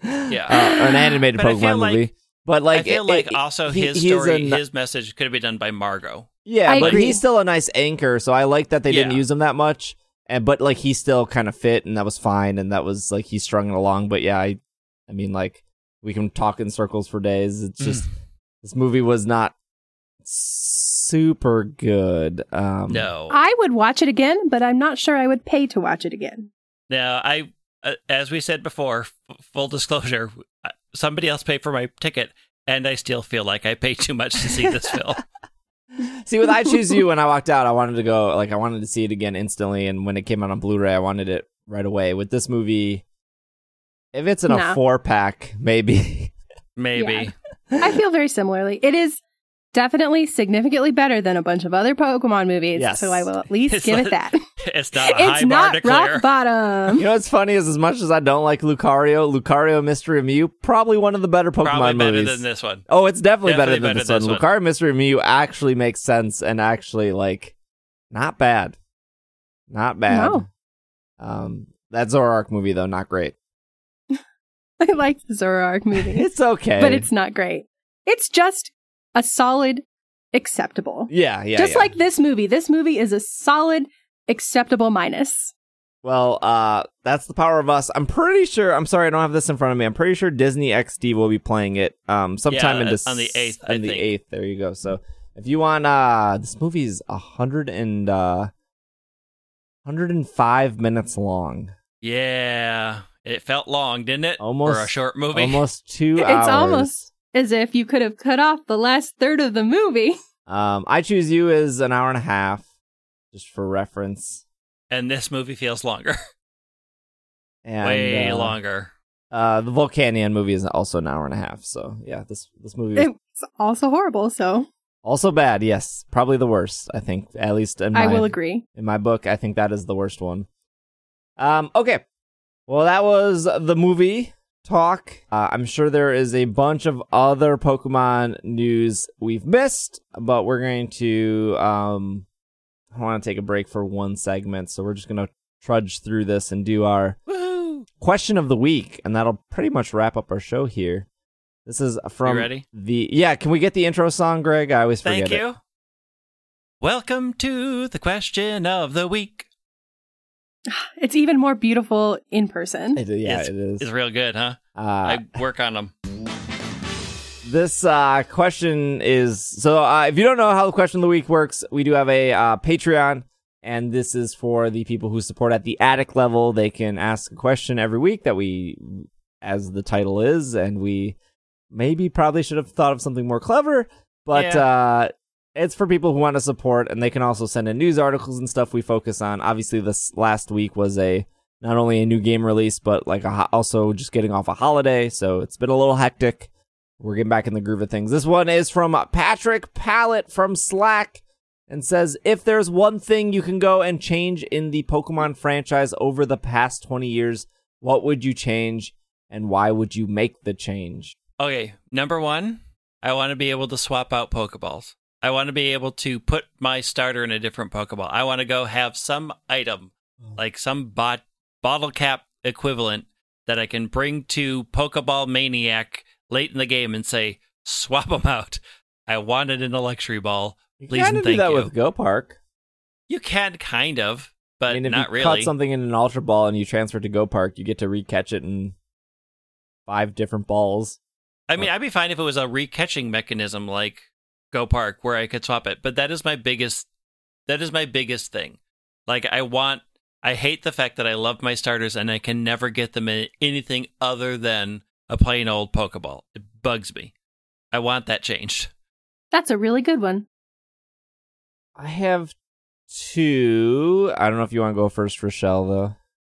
Yeah. an animated But I feel Pokemon like- movie. But like, I feel like also his he's story, a- his message could have been done by Margot. yeah, I but agree. he's still a nice anchor. So I like that they didn't Yeah. use him that much. But like, he still kind of fit, and that was fine, and that was like he strung it along. But yeah, I mean, like, we can talk in circles for days. It's just this movie was not super good. No. I would watch it again, but I'm not sure I would pay to watch it again. Now, as we said before, full disclosure, somebody else paid for my ticket, and I still feel like I paid too much to see this film. See, with I Choose You, when I walked out, I wanted to go, like, I wanted to see it again instantly, and when it came out on Blu-ray, I wanted it right away. With this movie, if it's in a No. 4-pack, maybe. Maybe. I feel very similarly. It is definitely significantly better than a bunch of other Pokemon movies, Yes. so I will at least It's give like- it that. It's not a It's high bar not to clear. rock bottom. You know what's funny is, as much as I don't like Lucario Mystery of Mew, probably one of the better Pokemon Probably better movies. than this one. Oh, it's definitely better Definitely than better this than one. this one. Lucario Mystery of Mew actually makes sense and actually, like, not bad. Not bad. No. That Zoroark movie, though, not great. I like the Zoroark movie, It's okay. but it's not great. It's just a solid, acceptable. Yeah. Just like this movie. This movie is a solid, acceptable minus. Well, that's the power of us. I'm pretty sure. I'm sorry, I don't have this in front of me. I'm pretty sure Disney XD will be playing it sometime Yeah, in on the 8th, I On the think. 8th. There you go. So if you want, this movie is 105 minutes long. Yeah. It felt long, didn't it? Almost- For a short movie. Almost 2 It's hours. almost as if you could have cut off the last third of the movie. I Choose You is an hour and a half, just for reference. And this movie feels longer. And, Way longer. The Volcanion movie is also an hour and a half. So yeah, this movie was It's also horrible, so also bad. Yes, probably the worst. I think, at least in my I will agree. in my book, I think that is the worst one. Okay, well, that was the movie talk. I'm sure there is a bunch of other Pokemon news we've missed, but we're going to I want to take a break for one segment, so we're just going to trudge through this and do our Woohoo! question of the week, and that'll pretty much wrap up our show here. This is from You ready? Yeah, can we get the intro song, Greg? I always forget Thank you. Welcome to the question of the week. It's even more beautiful in person. it is. It's real good, huh? Uh, I work on them. This question is if you don't know how the question of the week works, we do have a Patreon, and this is for the people who support at the attic level. They can ask a question every week that we, as the title is, and we probably should have thought of something more clever, but it's for people who want to support, and they can also send in news articles and stuff we focus on. Obviously, this last week was not only a new game release, but like also just getting off a holiday, so it's been a little hectic. We're getting back in the groove of things. This one is from Patrick Pallett from Slack and says, if there's one thing you can go and change in the Pokemon franchise over the past 20 years, what would you change and why would you make the change? Okay, number one, I want to be able to swap out Pokeballs. I want to be able to put my starter in a different Pokeball. I want to go have some item, like some bottle cap equivalent, that I can bring to Pokeball Maniac late in the game and say, swap them out. I want it in a luxury ball. You Please kind and of do thank that you. with Go Park. You can kind of, but I mean, if not you really. caught something in an Ultra Ball and you transfer it to Go Park, you get to recatch it in 5 different balls. I mean, I'd be fine if it was a recatching mechanism like Go Park where I could swap it, but that is my biggest thing. Like, I hate the fact that I love my starters and I can never get them in anything other than a plain old Pokeball. It bugs me. I want that changed. That's a really good one. I have 2. I don't know if you want to go first, Rochelle, though.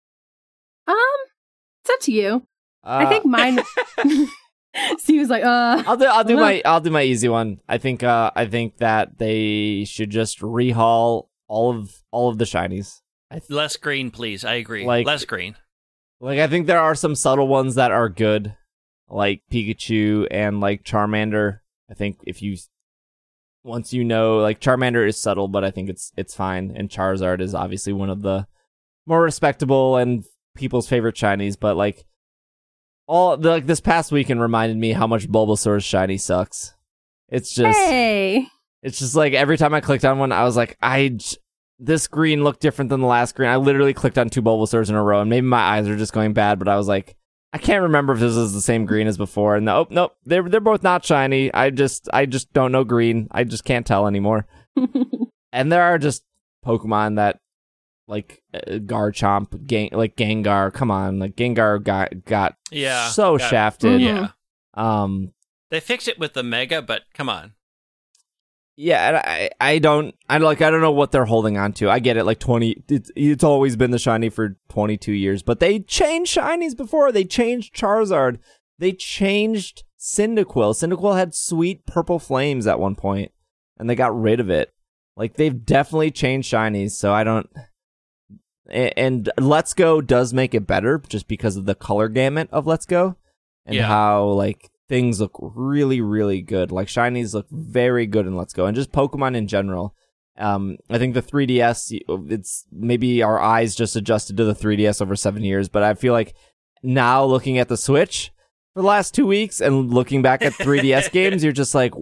It's up to you. I think mine. Steve was like, I'll do my easy one. I think that they should just rehaul all of the shinies. Less green, please. I agree. Like- Less green. Like, I think there are some subtle ones that are good, like Pikachu and like Charmander. I think once you know, like, Charmander is subtle, but I think it's fine. And Charizard is obviously one of the more respectable and people's favorite shinies. But like, this past weekend reminded me how much Bulbasaur's shiny sucks. It's just Hey. It's just like every time I clicked on one, I was like, this green looked different than the last green. I literally clicked on 2 Bulbasaurs in a row, and maybe my eyes are just going bad, but I was like, I can't remember if this is the same green as before. And nope, they're both not shiny. I just don't know green. I just can't tell anymore. And there are just Pokemon that like Garchomp, Gengar. Come on, like Gengar got shafted. Yeah. They fixed it with the Mega, but come on. Yeah, and I don't know what they're holding on to. I get it, like 20. It's always been the shiny for 22 years, but they changed shinies before. They changed Charizard. They changed Cyndaquil. Cyndaquil had sweet purple flames at one point, and they got rid of it. Like they've definitely changed shinies. So I don't. And Let's Go does make it better just because of the color gamut of Let's Go and how like things look really, really good. Like shinies look very good in Let's Go, and just Pokemon in general. I think the 3DS, it's maybe our eyes just adjusted to the 3DS over 7 years, but I feel like now looking at the Switch for the last 2 weeks and looking back at 3DS games, you're just like,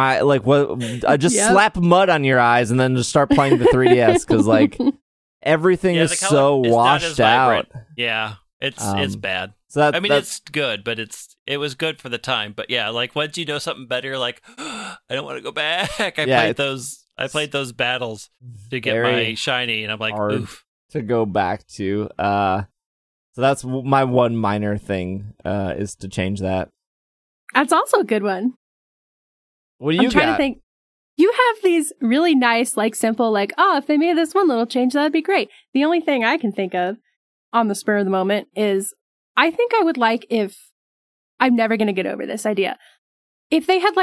slap mud on your eyes and then just start playing the 3DS because like everything is so washed out. Yeah, it's bad. So it's good, but it was good for the time. But yeah, like once you know something better, like I don't want to go back. I played those battles to get my shiny, and I'm like, oof. To go back to. So that's my one minor thing is to change that. That's also a good one. What do you got? I'm trying to think. You have these really nice, like simple, like, if they made this one little change, that'd be great. The only thing I can think of on the spur of the moment is I think I would like if I'm never going to get over this idea. If they had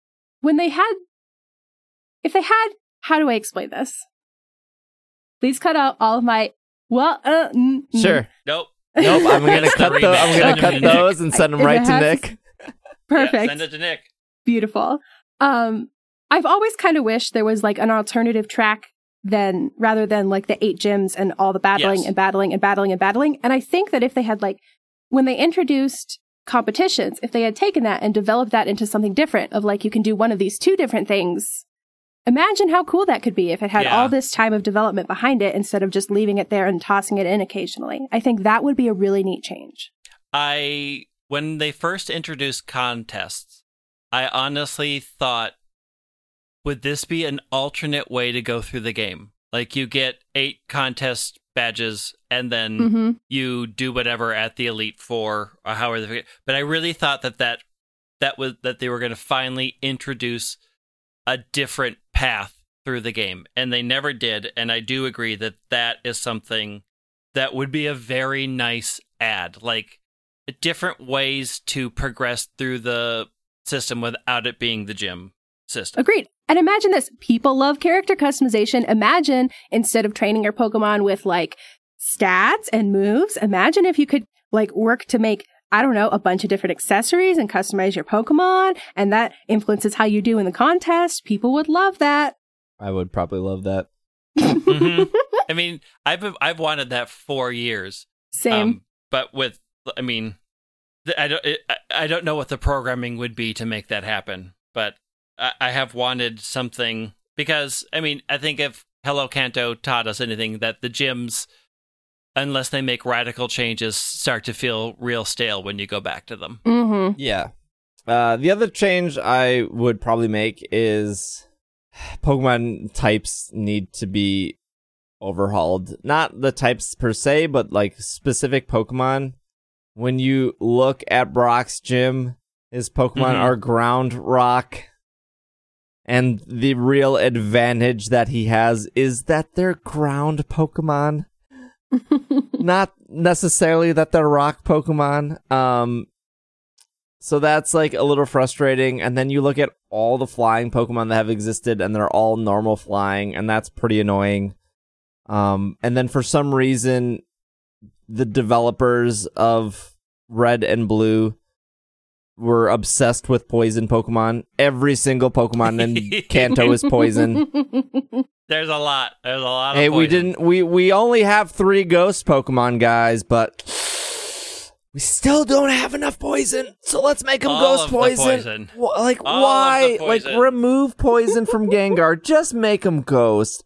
how do I explain this? Please cut out all of my, Sure. Nope. I'm going to cut those and send them right to Nick. Perfect. Yeah, send it to Nick. Beautiful. I've always kind of wished there was like an alternative track rather than like the 8 gyms and all the battling and battling and battling and battling. And I think that if they had like, when they introduced competitions, if they had taken that and developed that into something different of like, you can do one of these 2 different things. Imagine how cool that could be if it had all this time of development behind it instead of just leaving it there and tossing it in occasionally. I think that would be a really neat change. When they first introduced contests, I honestly thought, would this be an alternate way to go through the game? Like you get 8 contest badges and then you do whatever at the Elite Four or however. But I really thought that they were going to finally introduce a different path through the game, and they never did. And I do agree that is something that would be a very nice add, like different ways to progress through the system without it being the gym system. Agreed. And imagine this. People love character customization. Imagine instead of training your Pokemon with like stats and moves, imagine if you could like work to make, I don't know, a bunch of different accessories and customize your Pokemon, and that influences how you do in the contest. People would love that. I would probably love that. I mean, I've wanted that for years. Same. But I don't know what the programming would be to make that happen, but I have wanted something because, I mean, I think if Hello Kanto taught us anything, that the gyms, unless they make radical changes, start to feel real stale when you go back to them. Mm-hmm. Yeah. The other change I would probably make is Pokemon types need to be overhauled. Not the types per se, but like specific Pokemon. When you look at Brock's gym, his Pokemon are ground rock. And the real advantage that he has is that they're ground Pokemon. Not necessarily that they're rock Pokemon. So that's like a little frustrating. And then you look at all the flying Pokemon that have existed and they're all normal flying, and that's pretty annoying. And then for some reason, the developers of Red and Blue were obsessed with poison Pokemon. Every single Pokemon in Kanto is poison. There's a lot of hey, poison. we only have 3 ghost Pokemon, guys, but we still don't have enough poison, so let's make them All ghost of the poison. poison. Like, All why? of the Like, poison. remove poison from Gengar. Just make them ghost.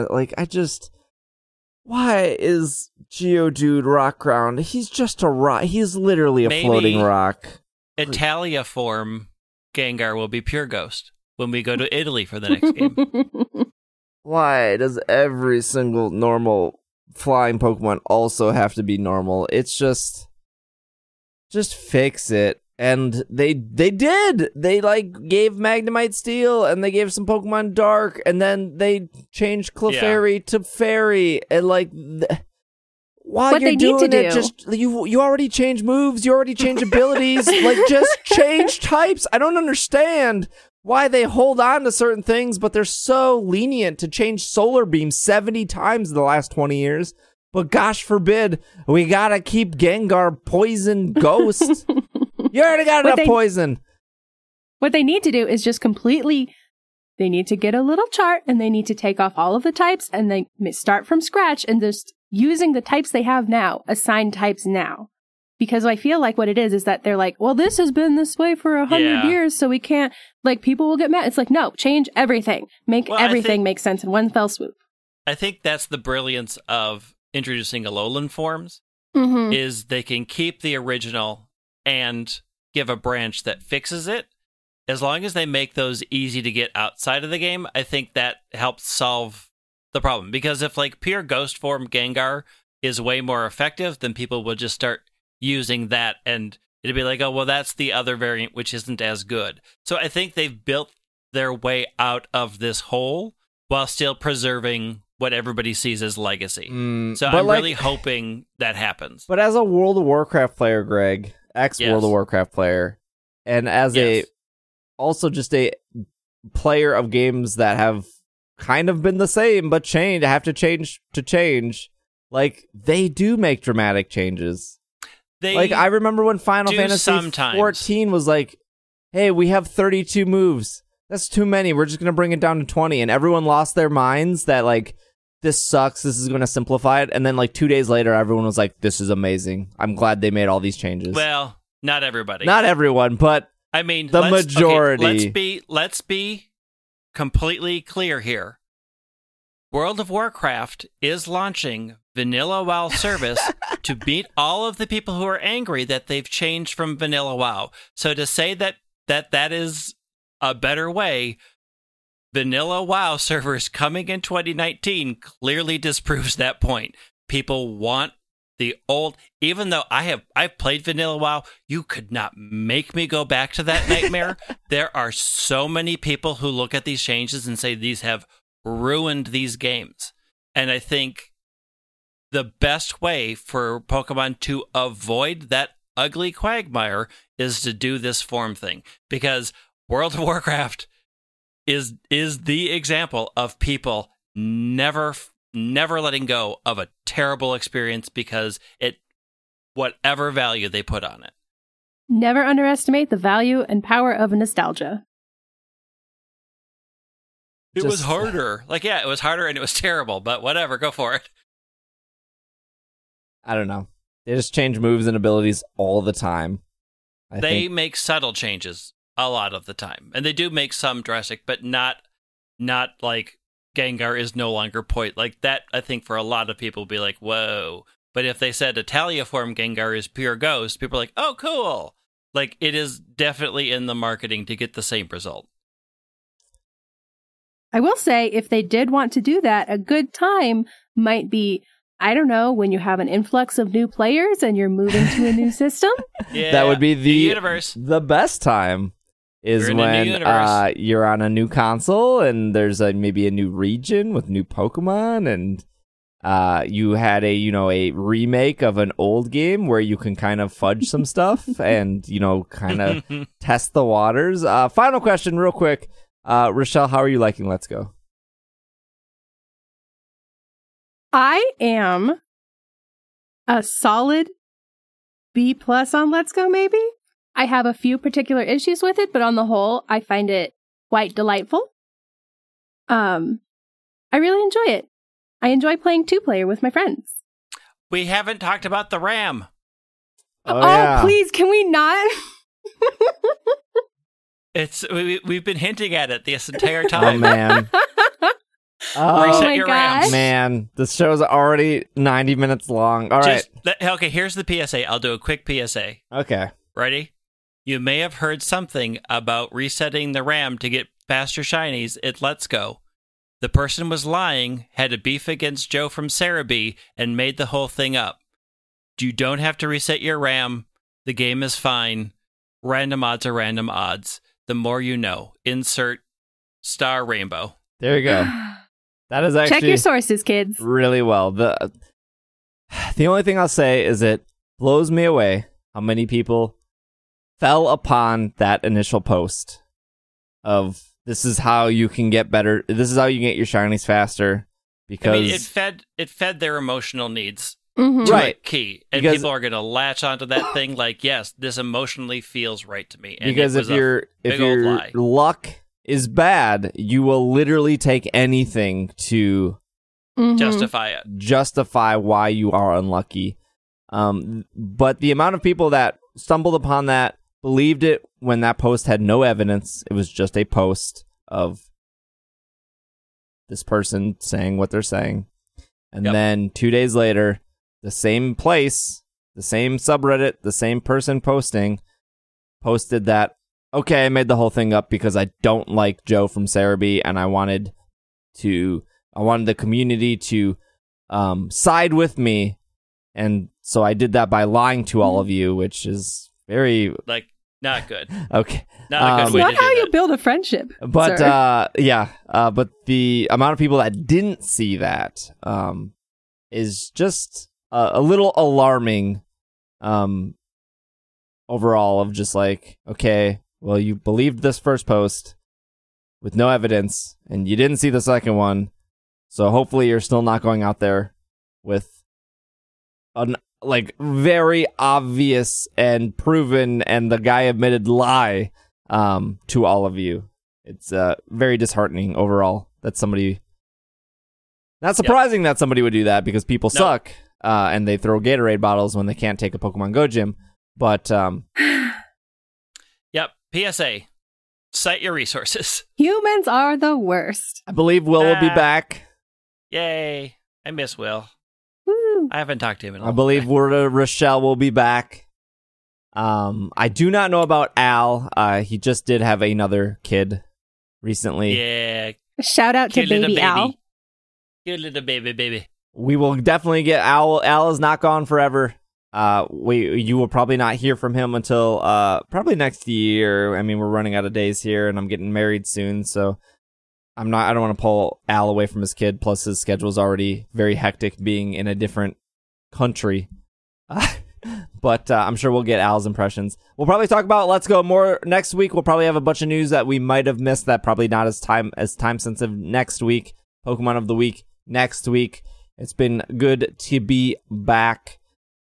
Why is Geodude rock ground? He's just a rock. He's literally a Maybe floating rock. Italia form Gengar will be pure ghost when we go to Italy for the next game. Why does every single normal flying Pokemon also have to be normal? It's just fix it. And they did. They gave Magnemite Steel, and they gave some Pokemon Dark, and then they changed Clefairy to Fairy, and while What you're they need to doing it, do- just you already changed moves, you already changed abilities, just change types. I don't understand why they hold on to certain things, but they're so lenient to change Solar Beam 70 times in the last 20 years. But gosh forbid, we gotta keep Gengar Poison Ghost. You already got enough poison. What they need to do is just they need to get a little chart and they need to take off all of the types and they start from scratch and just using the types they have now, assign types now. Because I feel like what it is that they're like, well, this has been this way for 100 years, so we can't, people will get mad. It's like, no, change everything. Make everything make sense in one fell swoop. I think that's the brilliance of introducing Alolan forms, Mm-hmm. is they can keep the original and give a branch that fixes it. As long as they make those easy to get outside of the game, I think that helps solve the problem. Because if pure ghost form Gengar is way more effective, then people will just start using that and it'd be like, oh, well, that's the other variant which isn't as good. So I think they've built their way out of this hole while still preserving what everybody sees as legacy. So I'm really hoping that happens. But as a World of Warcraft player, Greg, World of Warcraft player, and as also just a player of games that have kind of been the same but have to change, they do make dramatic changes. I remember when Final Fantasy 14 was like, hey, we have 32 moves. That's too many. We're just going to bring it down to 20. And everyone lost their minds that this sucks. This is going to simplify it. And then 2 days later, everyone was like, this is amazing. I'm glad they made all these changes. Well, not everybody. Not everyone, but I mean, the majority. Okay, let's be completely clear here. World of Warcraft is launching Vanilla WoW service to beat all of the people who are angry that they've changed from Vanilla WoW. So to say that is a better way, Vanilla WoW servers coming in 2019 clearly disproves that point. People want the old, even though I've played Vanilla WoW, you could not make me go back to that nightmare. There are so many people who look at these changes and say these have ruined these games. And I think the best way for Pokemon to avoid that ugly quagmire is to do this form thing, because World of Warcraft is the example of people never letting go of a terrible experience because whatever value they put on it. Never underestimate the value and power of nostalgia. It was harder. It was harder and it was terrible, but whatever, go for it. I don't know. They just change moves and abilities all the time. They make subtle changes a lot of the time. And they do make some drastic, but not like Gengar is no longer that. I think for a lot of people be like, whoa. But if they said Italia form Gengar is pure ghost, people are like, oh, cool. It is definitely in the marketing to get the same result. I will say, if they did want to do that, a good time might be, I don't know, when you have an influx of new players and you're moving to a new system. Yeah, that would be the best time. Is when you're on a new console and there's maybe a new region with new Pokemon, and you had a remake of an old game where you can kind of fudge some stuff and kind of test the waters. Final question, real quick, Rochelle, how are you liking Let's Go? I am a solid B+ on Let's Go, maybe. I have a few particular issues with it, but on the whole, I find it quite delightful. I really enjoy it. I enjoy playing 2-player with my friends. We haven't talked about the RAM. Oh, please, can we not? We've been hinting at it this entire Oh time. man. Reset my your gosh. RAMs. Man, this show's already 90 minutes long. All right. Okay, here's the PSA. I'll do a quick PSA. Okay. Ready? You may have heard something about resetting the RAM to get faster shinies at Let's Go. The person was lying, had a beef against Joe from Cerebi, and made the whole thing up. You don't have to reset your RAM. The game is fine. Random odds are random odds. The more you know. Insert star rainbow. There you go. That is actually Check your sources, kids. really well. The only thing I'll say is it blows me away how many people fell upon that initial post of this is how you can get better. This is how you get your shinies faster because I mean, it fed their emotional needs. Mhm. To Right. a key, and Because- people are going to latch onto that thing like, yes, this emotionally feels right to me. And because it if was a if big old your lie. luck is bad, you will literally take anything to Mhm. justify it. why you are unlucky. But the amount of people that stumbled upon that, believed it when that post had no evidence, it was just a post of this person saying what they're saying. And Yep. then 2 days later, the same place, the same subreddit, the same person posted that, okay, I made the whole thing up because I don't like Joe from Cerebi and I wanted the community to side with me, and so I did that by lying to all of you, which is very Like, not good. okay. Not a It's good way not to do how you that. build a friendship. But sir. but the amount of people that didn't see that is just a little alarming. Overall, of just like, okay, well, you believed this first post with no evidence, and you didn't see the second one, so hopefully you're still not going out there with an like very obvious and proven and the guy admitted lie to all of you. It's very disheartening overall that somebody. Not surprising that somebody would do that because people suck and they throw Gatorade bottles when they can't take a Pokemon Go gym. But Yep. PSA. Cite your resources. Humans are the worst. I believe Will will be back. Yay. I miss Will. Woo. I haven't talked to him in a I long believe time. Rochelle will be back. I do not know about Al. He just did have another kid recently. Yeah. Shout out to Cute little baby baby. Al. Cute little baby. We will definitely get Al. Al is not gone forever. You will probably not hear from him until probably next year. I mean, we're running out of days here, and I'm getting married soon, so I don't want to pull Al away from his kid. Plus, his schedule's already very hectic, being in a different country. But I'm sure we'll get Al's impressions. We'll probably talk about Let's Go more next week. We'll probably have a bunch of news that we might have missed that probably not as time sensitive next week. Pokemon of the week next week. It's been good to be back.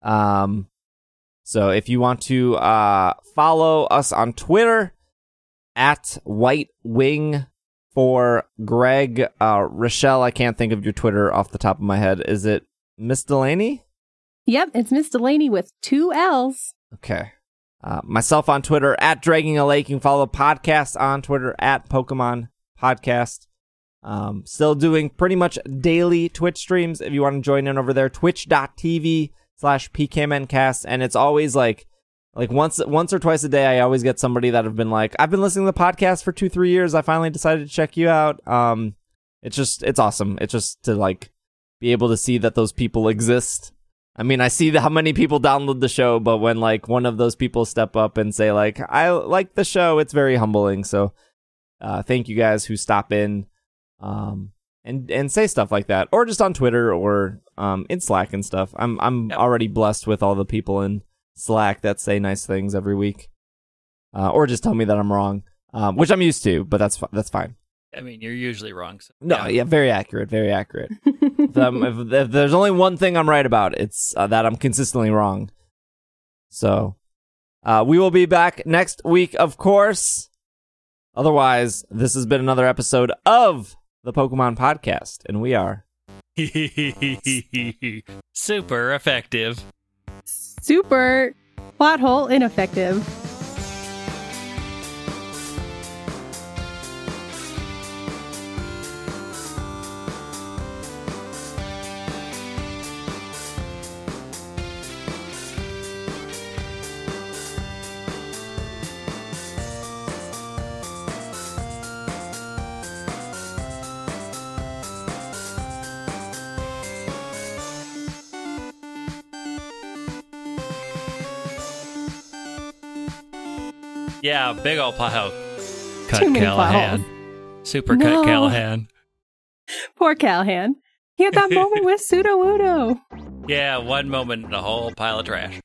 So if you want to follow us on Twitter at White Wing for Greg, Rochelle, I can't think of your Twitter off the top of my head. Is it Miss Delaney? Yep, it's Miss Delaney with 2 L's. Okay. Myself on Twitter at Dragging a Lake. You can follow the podcast on Twitter at Pokemon Podcast. Still doing pretty much daily Twitch streams. If you want to join in over there, twitch.tv/PKMNcast. And it's always like once or twice a day, I always get somebody that have been like, I've been listening to the podcast for 2-3 years. I finally decided to check you out. It's awesome. It's just to like be able to see that those people exist. I mean, I see how many people download the show, but when like one of those people step up and say like, I like the show, it's very humbling. So, thank you guys who stop in, and say stuff like that, or just on Twitter or in Slack and stuff. I'm already blessed with all the people in Slack that say nice things every week, or just tell me that I'm wrong, which I'm used to, but that's fine. I mean, you're usually wrong. So, No, yeah, very accurate, very accurate. If there's only one thing I'm right about, it's that I'm consistently wrong. So, we will be back next week, of course. Otherwise, this has been another episode of the Pokemon Podcast, and we are super effective. Super Plot hole ineffective. Yeah, big old plot hole. Cut Too many plot Callahan. holes. Super No. cut Callahan. Poor Callahan. He had that moment with Sudowoodo. Yeah, one moment in a whole pile of trash.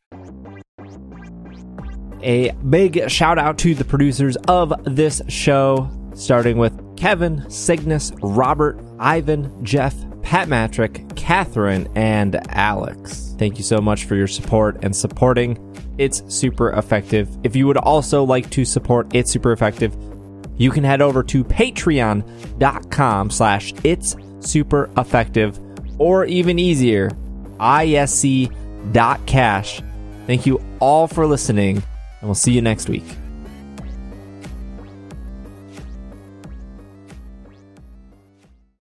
A big shout out to the producers of this show, starting with Kevin, Cygnus, Robert, Ivan, Jeff, Pat Matrick, Catherine, and Alex. Thank you so much for your support and supporting It's Super Effective. If you would also like to support It's Super Effective, you can head over to patreon.com/It's Super Effective, or even easier, isc.cash. Thank you all for listening, and we'll see you next week.